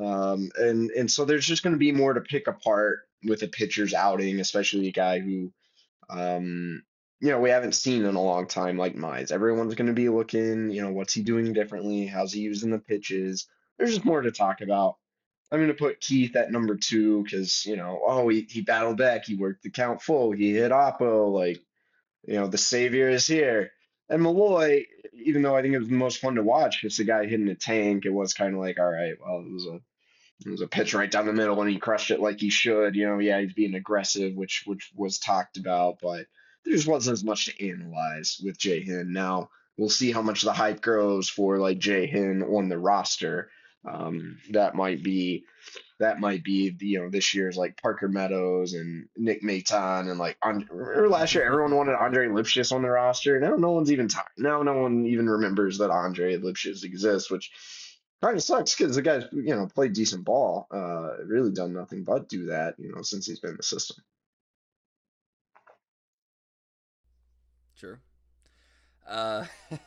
And so there's just going to be more to pick apart with a pitcher's outing, especially a guy who um, we haven't seen in a long time like Mize. Everyone's going to be looking, what's he doing differently? How's he using the pitches? There's just more to talk about. I'm going to put Keith at number two because, oh, he battled back. He worked the count full. He hit Oppo. Like, the savior is here. And Malloy, even though I think it was the most fun to watch, it's a guy hitting a tank. It was kind of like, all right, well, it was a pitch right down the middle, and he crushed it like he should. Yeah, he's being aggressive, which was talked about, but there just wasn't as much to analyze with Jay Hin. Now, we'll see how much the hype grows for like Jay Hin on the roster. That might be this year's like Parker Meadows and Nick Maton and like or last year everyone wanted Andre Lipschitz on the roster. Now no one's even now no one even remembers that Andre Lipschitz exists, which kind of sucks because the guy's played decent ball. Really done nothing but do that since he's been in the system. Sure. Uh,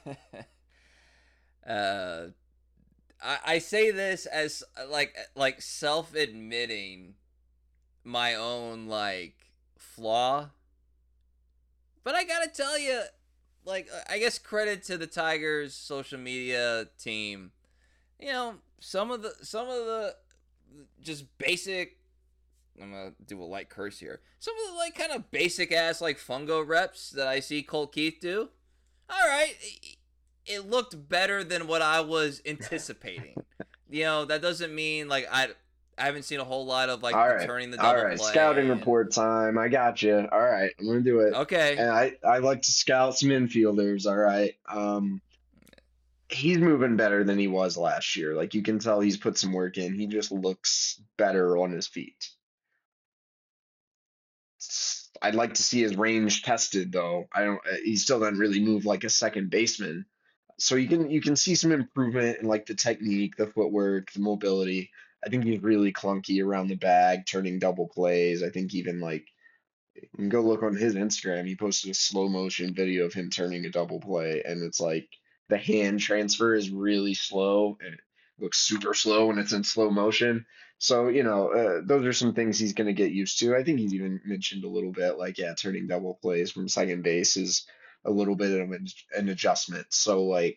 uh, I say this as like self-admitting my own like flaw, but I gotta tell you, like, I guess credit to the Tigers social media team. Some of the just basic. I'm gonna do a light curse here. Some of the like kind of basic ass like fungo reps that I see Colt Keith do. All right, it looked better than what I was anticipating. That doesn't mean like I haven't seen a whole lot of like turning the double play. Scouting report time. I got you. All right, I'm gonna do it. Okay. And I like to scout some infielders. All right. He's moving better than he was last year. Like you can tell he's put some work in. He just looks better on his feet. I'd like to see his range tested though. He still doesn't really move like a second baseman. So you can see some improvement in like the technique, the footwork, the mobility. I think he's really clunky around the bag, turning double plays. I think even like you can go look on his Instagram. He posted a slow motion video of him turning a double play, and it's like the hand transfer is really slow and it looks super slow when it's in slow motion. So, those are some things he's going to get used to. I think he's even mentioned a little bit like, yeah, turning double plays from second base is a little bit of an adjustment. So, like,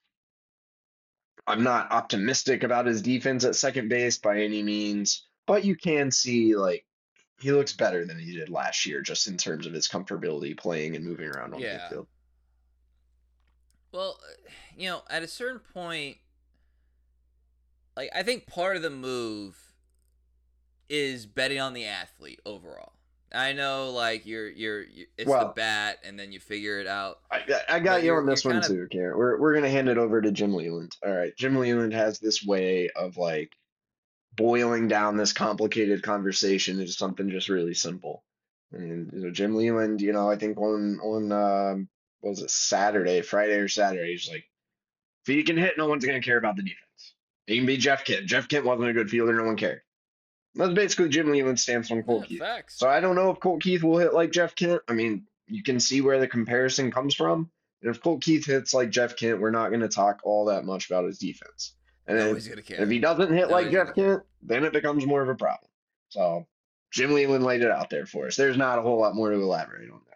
I'm not optimistic about his defense at second base by any means, but you can see, like, he looks better than he did last year just in terms of his comfortability playing and moving around on the infield. Well, at a certain point, like I think part of the move is betting on the athlete overall. I know, like it's the bat, and then you figure it out. I got you on this one too, Karen. We're gonna hand it over to Jim Leyland. All right, Jim Leyland has this way of like boiling down this complicated conversation into something just really simple. And Jim Leyland, I think on what was it, Friday or Saturday, he's like, if he can hit, no one's gonna care about the defense. He can be Jeff Kent. Jeff Kent wasn't a good fielder, no one cared. That's basically Jim Leyland's stance on Colt Keith. Facts. So I don't know if Colt Keith will hit like Jeff Kent. I mean, you can see where the comparison comes from. And if Colt Keith hits like Jeff Kent, we're not going to talk all that much about his defense. And if he doesn't hit like Jeff Kent, then it becomes more of a problem. So Jim Leyland laid it out there for us. There's not a whole lot more to elaborate on there.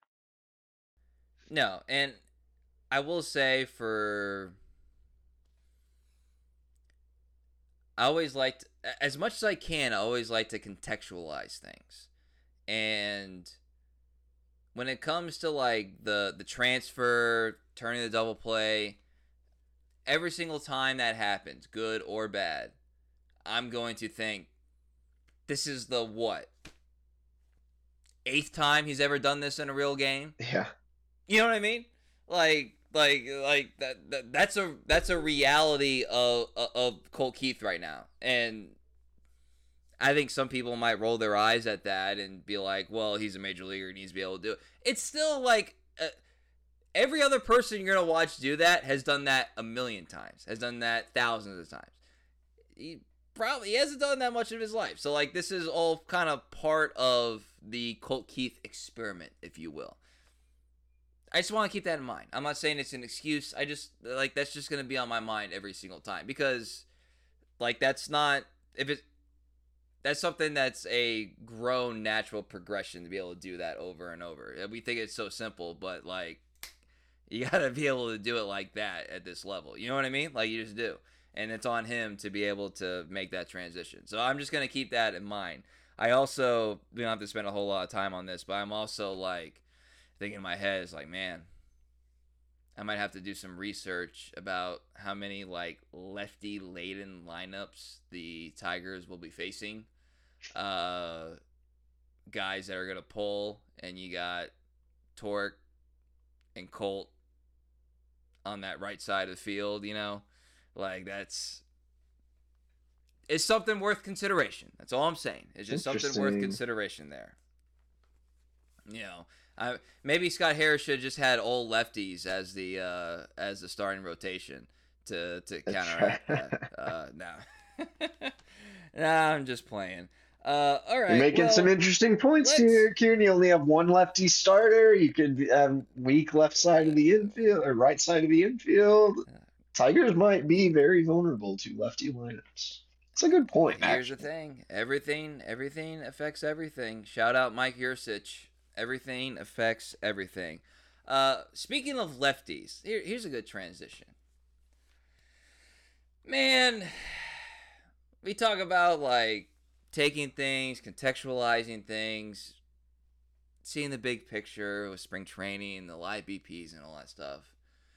No, and I will say I always liked, as much as I can, I always like to contextualize things. And when it comes to like the transfer, turning the double play, every single time that happens, good or bad, I'm going to think, this is the what? 8th time he's ever done this in a real game? Yeah. You know what I mean? Like that's a reality of Colt Keith right now. And I think some people might roll their eyes at that and be like, well, he's a major leaguer, he needs to be able to do it. It's still like every other person you're going to watch do that has done that a million times, has done that thousands of times. He hasn't done that much of his life. So like this is all kind of part of the Colt Keith experiment, if you will. I just want to keep that in mind. I'm not saying it's an excuse. I just like that's just going to be on my mind every single time because like that's something that's a grown natural progression to be able to do that over and over. We think it's so simple, but like you got to be able to do it like that at this level. You know what I mean? Like you just do. And it's on him to be able to make that transition. So I'm just going to keep that in mind. I also, we don't have to spend a whole lot of time on this, but I'm also like thinking in my head is like, man, I might have to do some research about how many like lefty laden lineups the Tigers will be facing. Guys that are gonna pull, and you got Torque and Colt on that right side of the field, like it's something worth consideration. That's all I'm saying. It's just something worth consideration there. Maybe Scott Harris should have just had all lefties as the starting rotation to counteract that. No, I'm just playing. All right. You're making some interesting points here, Kieran. You only have one lefty starter. You could have weak left side of the infield or right side of the infield. Tigers might be very vulnerable to lefty lineups. It's a good point. Here's the thing: everything affects everything. Shout out Mike Yurcich. Everything affects everything. Speaking of lefties, here's a good transition. Man, we talk about like taking things, contextualizing things, seeing the big picture with spring training, the live BPs, and all that stuff.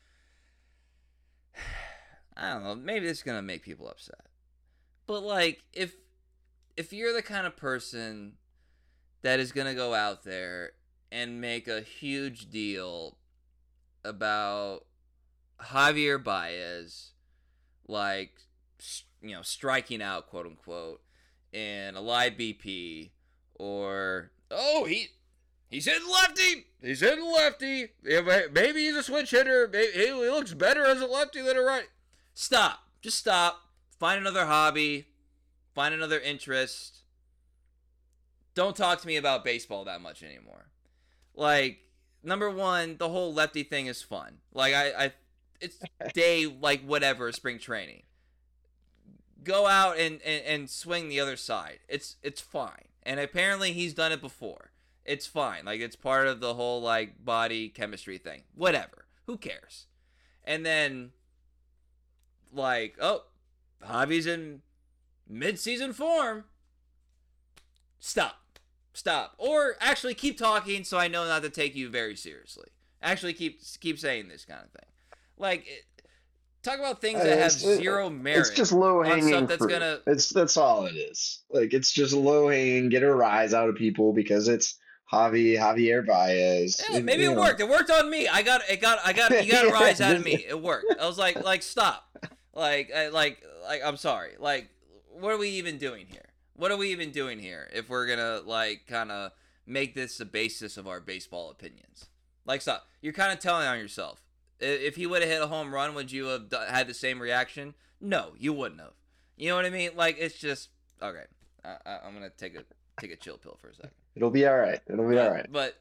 I don't know. Maybe this is gonna make people upset, but like, if you're the kind of person that is gonna go out there and make a huge deal about Javier Baez, like, striking out, quote unquote, in a live BP, or he's hitting lefty. Maybe he's a switch hitter. Maybe he looks better as a lefty than a right. Stop. Just stop. Find another hobby. Find another interest. Don't talk to me about baseball that much anymore. Like, number one, the whole lefty thing is fun. Like, it's day, like, whatever, spring training. Go out and swing the other side. It's fine. And apparently he's done it before. It's fine. Like, it's part of the whole, like, body chemistry thing. Whatever. Who cares? And then, like, Javi's in mid-season form. Stop. Or actually keep talking so I know not to take you very seriously. Actually keep saying this kind of thing. Like, talk about things that have zero merit. It's just low-hanging fruit. That's all it is. Like, it's just low-hanging, get a rise out of people because it's Javier Baez. Yeah, maybe it worked. It worked on me. You got a rise out of me. It worked. I was like, stop. Like, I'm sorry. Like, what are we even doing here? If we're gonna, like, kind of make this the basis of our baseball opinions? Like, stop. You're kind of telling on yourself. If he would have hit a home run, would you have had the same reaction? No, you wouldn't have. You know what I mean? Like, it's just okay. I'm gonna take a chill pill for a second. It'll be all right. But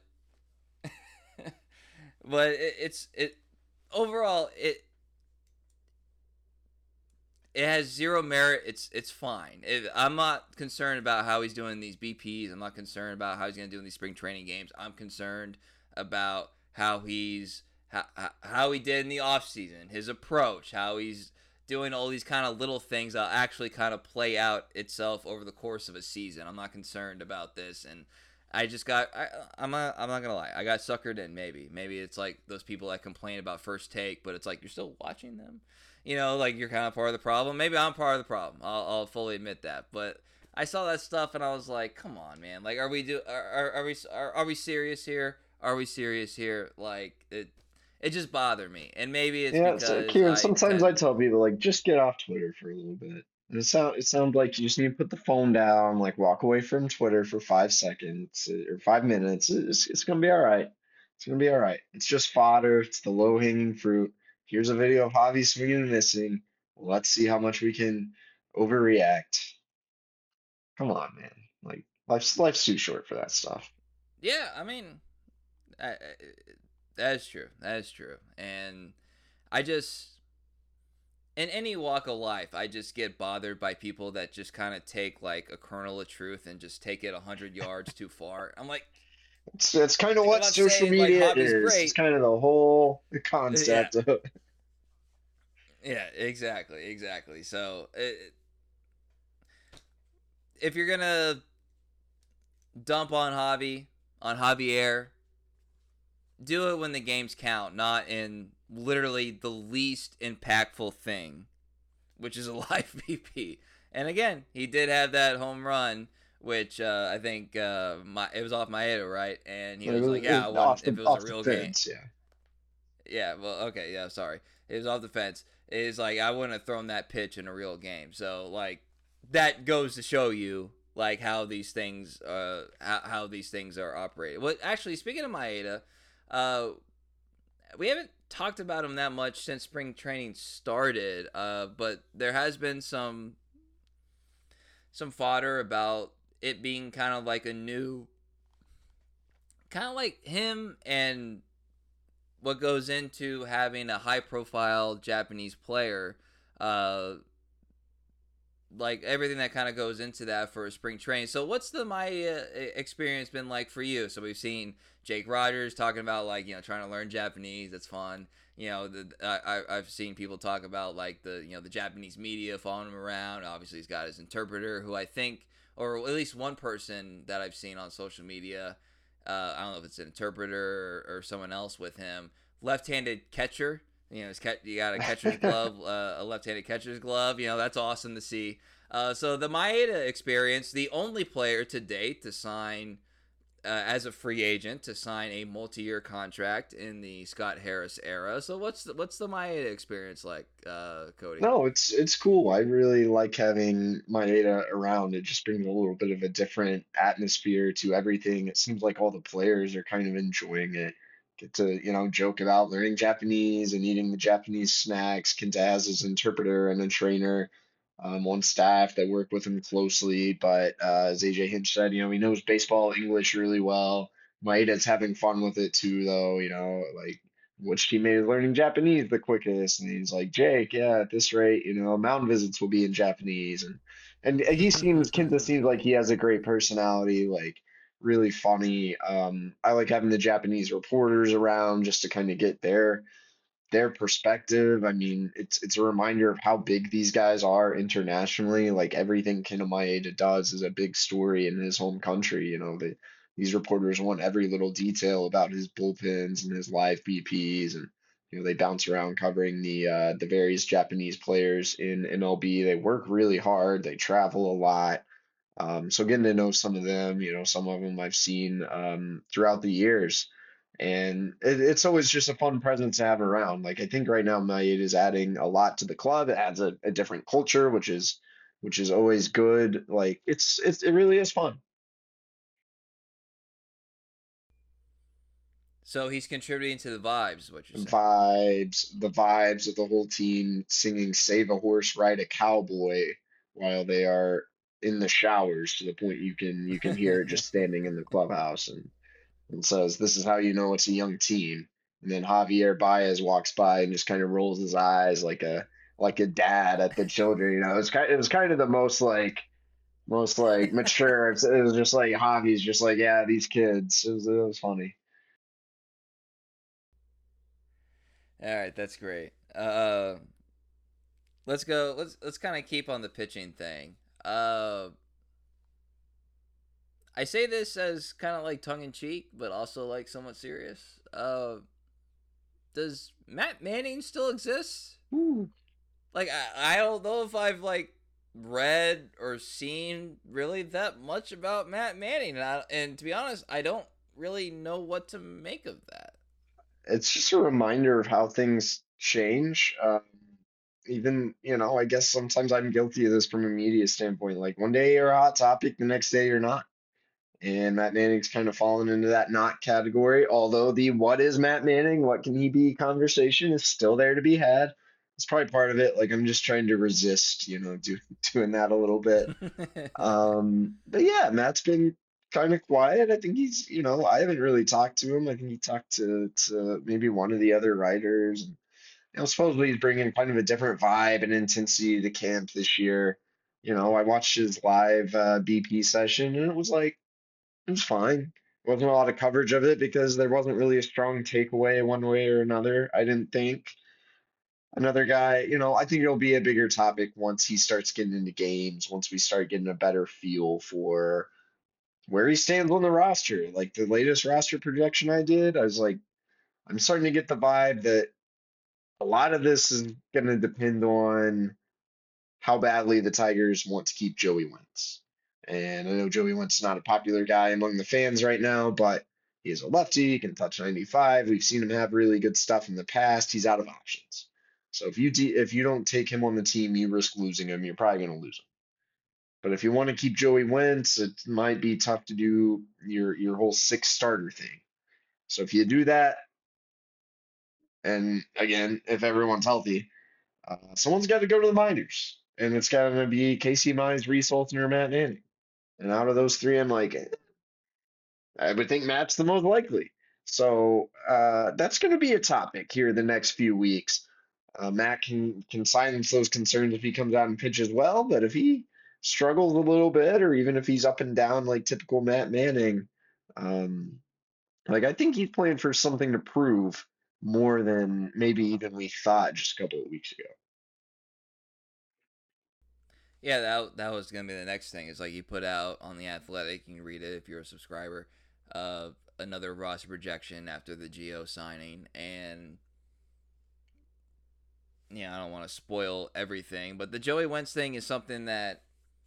it's overall it has zero merit. It's fine. I'm not concerned about how he's doing these BPs. I'm not concerned about how he's going to do in these spring training games. I'm concerned about how he did in the offseason, his approach, how he's doing all these kind of little things that actually kind of play out itself over the course of a season. I'm not concerned about this, and I just I'm not gonna lie, I got suckered in. Maybe it's like those people that complain about First Take, but it's like you're still watching them. Like, you're kind of part of the problem. Maybe I'm part of the problem. I'll fully admit that. But I saw that stuff and I was like, come on, man. Like, are we serious here? Are we serious here? Like, it just bothered me. And maybe it's because Kieran, sometimes I tell people, like, just get off Twitter for a little bit. It sounds like you just need to put the phone down, like, walk away from Twitter for 5 seconds or 5 minutes. It's gonna be all right. It's just fodder. It's the low-hanging fruit. Here's a video of Javi swinging and missing. Let's see how much we can overreact. Come on, man. Like, life's too short for that stuff. Yeah, I mean, that is true. And I just, in any walk of life, I just get bothered by people that just kind of take, like, a kernel of truth and just take it 100 yards too far. I'm like, It's kind of what social media is. It's kind of the whole concept of it. Yeah, exactly. So, if you're gonna dump on Javier, do it when the games count, not in literally the least impactful thing, which is a live BP. And again, he did have that home run, which I think it was off Maeda, right? And he was like, "Yeah, I won if it was a real game." Yeah. Well, okay, yeah, sorry. It was off the fence. Is like I wouldn't have thrown that pitch in a real game. So like that goes to show you like how these things are operated. Well, actually, speaking of Maeda, uh, we haven't talked about him that much since spring training started. But there has been some fodder about it being kind of like a new, kind of like him and what goes into having a high profile Japanese player, uh, like everything that kind of goes into that for spring training. So, what's the experience been like for you? So, we've seen Jake Rogers talking about like trying to learn Japanese. That's fun. I've seen people talk about like the Japanese media following him around. Obviously, he's got his interpreter, who I think, or at least one person that I've seen on social media. I don't know if it's an interpreter or someone else with him. Left-handed catcher. You got a catcher's glove, a left-handed catcher's glove. That's awesome to see. So the Maeda experience, the only player to date to sign as a free agent to sign a multi-year contract in the Scott Harris era. So what's the Maeda experience like, Cody? No, it's cool. I really like having Maeda around. It just brings a little bit of a different atmosphere to everything. It seems like all the players are kind of enjoying it. Get to, joke about learning Japanese and eating the Japanese snacks. Kenta has his interpreter and a trainer on staff that work with him closely. But as AJ Hinch said, he knows baseball, English really well. Maeda's having fun with it too, though. Like which teammate is learning Japanese the quickest? And he's like, Jake, yeah, at this rate, mound visits will be in Japanese. And Kenta seems like he has a great personality, like really funny. I like having the Japanese reporters around just to kind of get their perspective. I mean, it's a reminder of how big these guys are internationally. Like everything Kenta Maeda does is a big story in his home country. These reporters want every little detail about his bullpens and his live BPs, and they bounce around covering the various Japanese players in MLB. They work really hard. They travel a lot. So getting to know some of them, some of them I've seen throughout the years, and it's always just a fun presence to have around. Like I think right now Mayed is adding a lot to the club. It adds a different culture, which is always good. Like it really is fun. So he's contributing to the vibes, is what you're saying. The vibes of the whole team singing "Save a Horse, Ride a Cowboy" while they are in the showers to the point you can hear it just standing in the clubhouse, and says, "This is how you know it's a young team." And then Javier Baez walks by and just kind of rolls his eyes like a dad at the children. It was kind of the most like mature. It was just like Javi's just like, yeah, these kids. It was funny. All right, that's great. Let's go. Let's kind of keep on the pitching thing. I say this as kind of like tongue in cheek, but also like somewhat serious. Does Matt Manning still exist? Ooh. Like I don't know if I've like read or seen really that much about Matt Manning, and to be honest, I don't really know what to make of that. It's just a reminder of how things change. Even, I guess sometimes I'm guilty of this from a media standpoint. Like one day you're a hot topic, the next day you're not. And Matt Manning's kind of fallen into that not category. Although the what is Matt Manning, what can he be conversation is still there to be had. It's probably part of it. Like I'm just trying to resist, doing that a little bit. But yeah, Matt's been kind of quiet. I think I haven't really talked to him. I think he talked to maybe one of the other writers. And, supposedly he's bringing kind of a different vibe and intensity to camp this year. I watched his live BP session and it was fine. Wasn't a lot of coverage of it because there wasn't really a strong takeaway one way or another. I didn't think. Another guy, I think it'll be a bigger topic once he starts getting into games, once we start getting a better feel for where he stands on the roster. Like the latest roster projection I did, I was like, I'm starting to get the vibe that a lot of this is going to depend on how badly the Tigers want to keep Joey Wentz. And I know Joey Wentz is not a popular guy among the fans right now, but he is a lefty, he can touch 95. We've seen him have really good stuff in the past. He's out of options. So if you don't take him on the team, you risk losing him. You're probably going to lose him. But if you want to keep Joey Wentz, it might be tough to do your whole six starter thing. So if you do that, and again, if everyone's healthy, someone's got to go to the minors, and it's got to be Casey Mize, Reese Olson, or Matt Manning. And out of those three, I'm like, I would think Matt's the most likely. So that's going to be a topic here the next few weeks. Matt can silence those concerns if he comes out and pitches well, but if he struggles a little bit, or even if he's up and down like typical Matt Manning, um, like I think he's playing for something to prove more than maybe even we thought just a couple of weeks ago. Yeah, that was gonna be the next thing. Is like you put out on the Athletic, you can read it if you're a subscriber. Another roster projection after the Geo signing, and I don't want to spoil everything, but the Joey Wentz thing is something that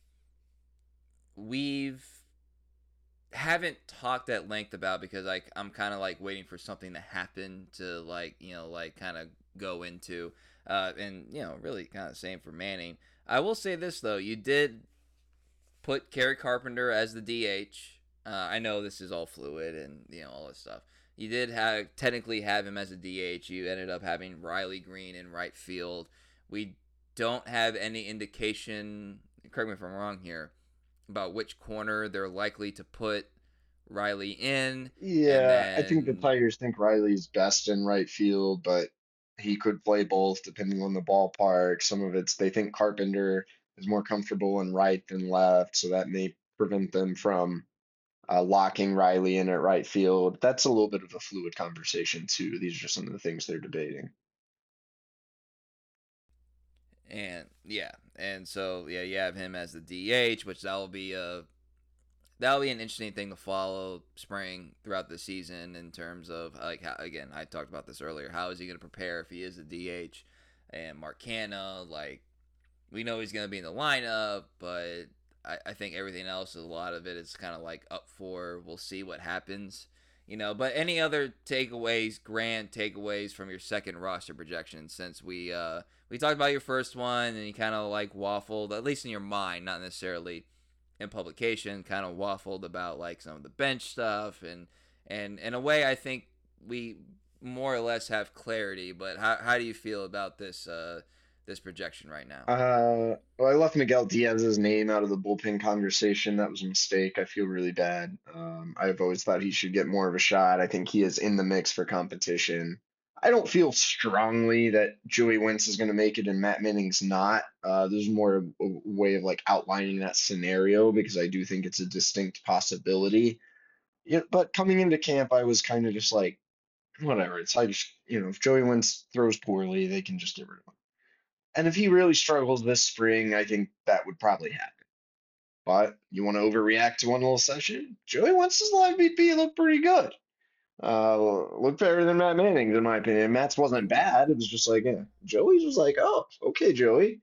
we've haven't talked at length about because I'm kind of like waiting for something to happen to like kind of go into and really kind of same for Manning. I will say this though, you did put Kerry Carpenter as the DH. I know this is all fluid and all this stuff. You did technically have him as a DH. You ended up having Riley Green in right field. We don't have any indication, correct me if I'm wrong here, about which corner they're likely to put Riley in. And Yeah, I think the then, Tigers think Riley's best in right field, but he could play both depending on the ballpark. Some of it's they think Carpenter is more comfortable in right than left, so that may prevent them from locking Riley in at right field. That's a little bit of a fluid conversation too. These are just some of the things they're debating. and so you have him as the DH, which that'll be an interesting thing to follow spring throughout the season in terms of like how, again, I talked about this earlier. How is he going to prepare if he is a DH? And Mark Canha, like we know he's going to be in the lineup, but I think everything else, a lot of it is kind of like up for we'll see what happens. But any other takeaways, grand takeaways from your second roster projection since we talked about your first one and you kind of like waffled, at least in your mind, not necessarily in publication, kind of waffled about like some of the bench stuff and in a way I think we more or less have clarity. But how do you feel about this projection right now? Well, I left Miguel Diaz's name out of the bullpen conversation. That was a mistake. I feel really bad. I've always thought he should get more of a shot. I think he is in the mix for competition. I don't feel strongly that Joey Wentz is going to make it and Matt Manning's not. There's more a way of like outlining that scenario because I do think it's a distinct possibility. Yeah, but coming into camp, I was kind of just like, whatever. It's like, if Joey Wentz throws poorly, they can just get rid of him. And if he really struggles this spring, I think that would probably happen. But you want to overreact to one little session? Joey Wentz's live BP looked pretty good. Looked better than Matt Manning's in my opinion. Matt's wasn't bad. It was just like, yeah. Joey's was like, oh, okay, Joey.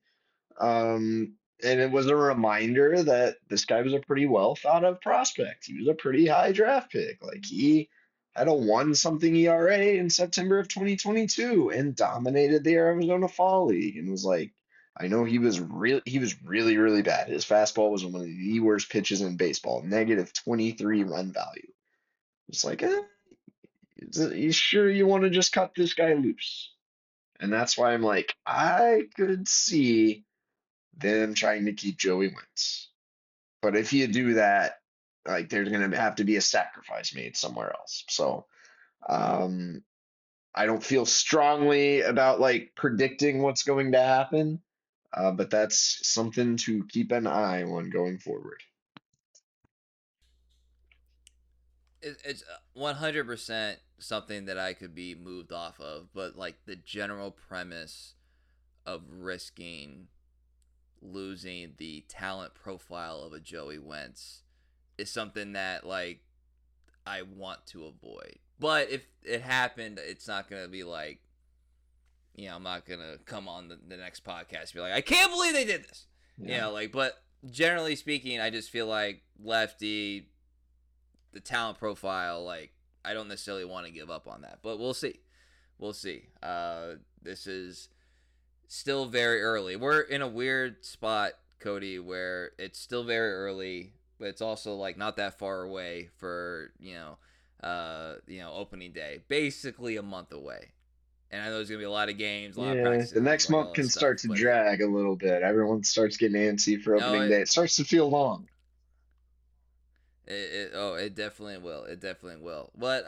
And it was a reminder that this guy was a pretty well thought of prospect. He was a pretty high draft pick. Like he had a 1-something ERA in September of 2022 and dominated the Arizona Fall League and was like, I know he was really, really bad. His fastball was one of the worst pitches in baseball, negative 23 run value. It's like, you sure you want to just cut this guy loose? And that's why I'm like, I could see them trying to keep Joey Wentz. But if you do that, like there's going to have to be a sacrifice made somewhere else. So um, I don't feel strongly about like predicting what's going to happen, but that's something to keep an eye on going forward. It's 100% something that I could be moved off of, but like the general premise of risking losing the talent profile of a Joey Wentz is something that like I want to avoid. But if it happened, it's not gonna be like, I'm not gonna come on the next podcast and be like, I can't believe they did this. Yeah. But generally speaking, I just feel like lefty, the talent profile, like I don't necessarily want to give up on that. But we'll see. We'll see. This is still very early. We're in a weird spot, Cody, where it's still very early, but it's also like not that far away for opening day. Basically a month away, and I know there's gonna be a lot of games, a lot of Yeah, the practices, next like month all that can start stuff. to But drag a little bit. Everyone starts getting antsy for no, opening day. It starts to feel long. it definitely will. It definitely will. But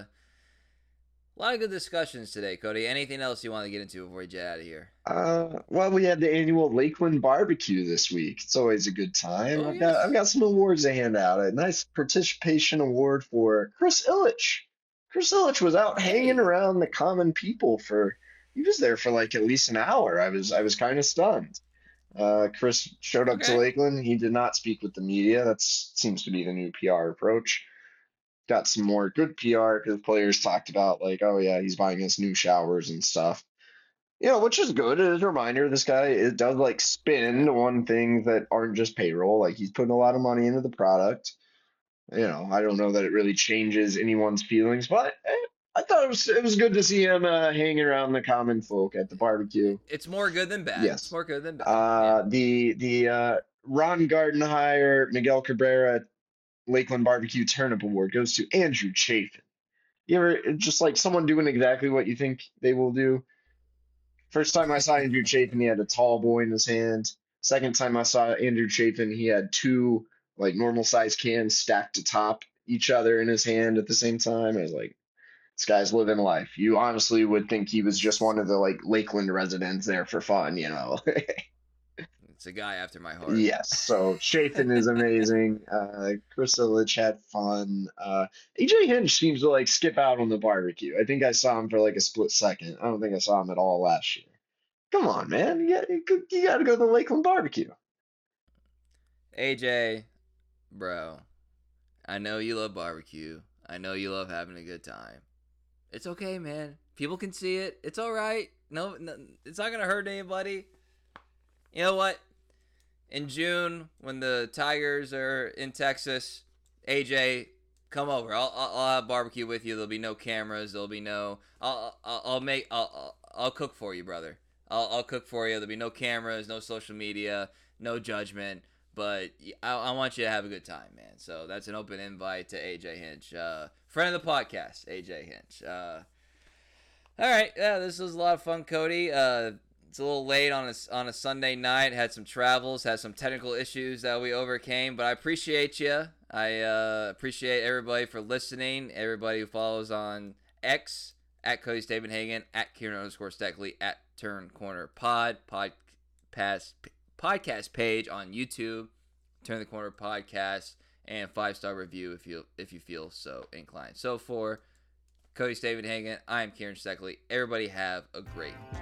a lot of good discussions today, Cody. Anything else you want to get into before we jet out of here? Well, we had the annual Lakeland barbecue this week. It's always a good time. Oh I've yes. got some awards to hand out. A nice participation award for Chris Illich. Chris Illich was out hanging Hey. around the common people he was there for like at least an hour. I was kind of stunned. Chris showed up to Okay. Lakeland. He did not speak with the media. That seems to be the new PR approach. Got some more good PR because players talked about like, oh yeah, he's buying us new showers and stuff. Which is good as a reminder. This guy does like spend Okay. on things that aren't just payroll. Like he's putting a lot of money into the product. I don't know that it really changes anyone's feelings, but I thought it was good to see him hanging around the common folk at the barbecue. It's more good than bad. It's Yes. more good than bad. Yeah. The Ron Gardenhire Miguel Cabrera Lakeland Barbecue Turnip Award goes to Andrew Chafin. You ever just like someone doing exactly what you think they will do? First time I saw Andrew Chafin, he had a tall boy in his hand. Second time I saw Andrew Chafin, he had two like normal size cans stacked atop each other in his hand at the same time. I was like, this guy's living life. You honestly would think he was just one of the like Lakeland residents there for fun. It's a guy after my heart. Yes, so Chafin is amazing. Chris Illich had fun. AJ Hinch seems to like skip out on the barbecue. I think I saw him for like a split second. I don't think I saw him at all last year. Come on, man. You got to go to the Lakeland barbecue. AJ, bro, I know you love barbecue. I know you love having a good time. It's okay, man. People can see it. It's all right. No, it's not gonna hurt anybody. You know what? In June, when the Tigers are in Texas, AJ, come over. I'll have barbecue with you. There'll be no cameras. There'll be no. I'll cook for you, brother. I'll cook for you. There'll be no cameras, no social media, no judgment. But I want you to have a good time, man. So that's an open invite to AJ Hinch, friend of the podcast, AJ Hinch. All right, yeah, this was a lot of fun, Cody. It's a little late on a Sunday night. Had some travels, had some technical issues that we overcame, but I appreciate you. I appreciate everybody for listening. Everybody who follows on X at Cody Stavenhagen, at Kieran_Steckley, at Turn Corner podcast page on YouTube. Turn the Corner podcast, and 5-star review if you feel so inclined. So for Cody Stavenhagen, I am Kieran Steckley. Everybody have a great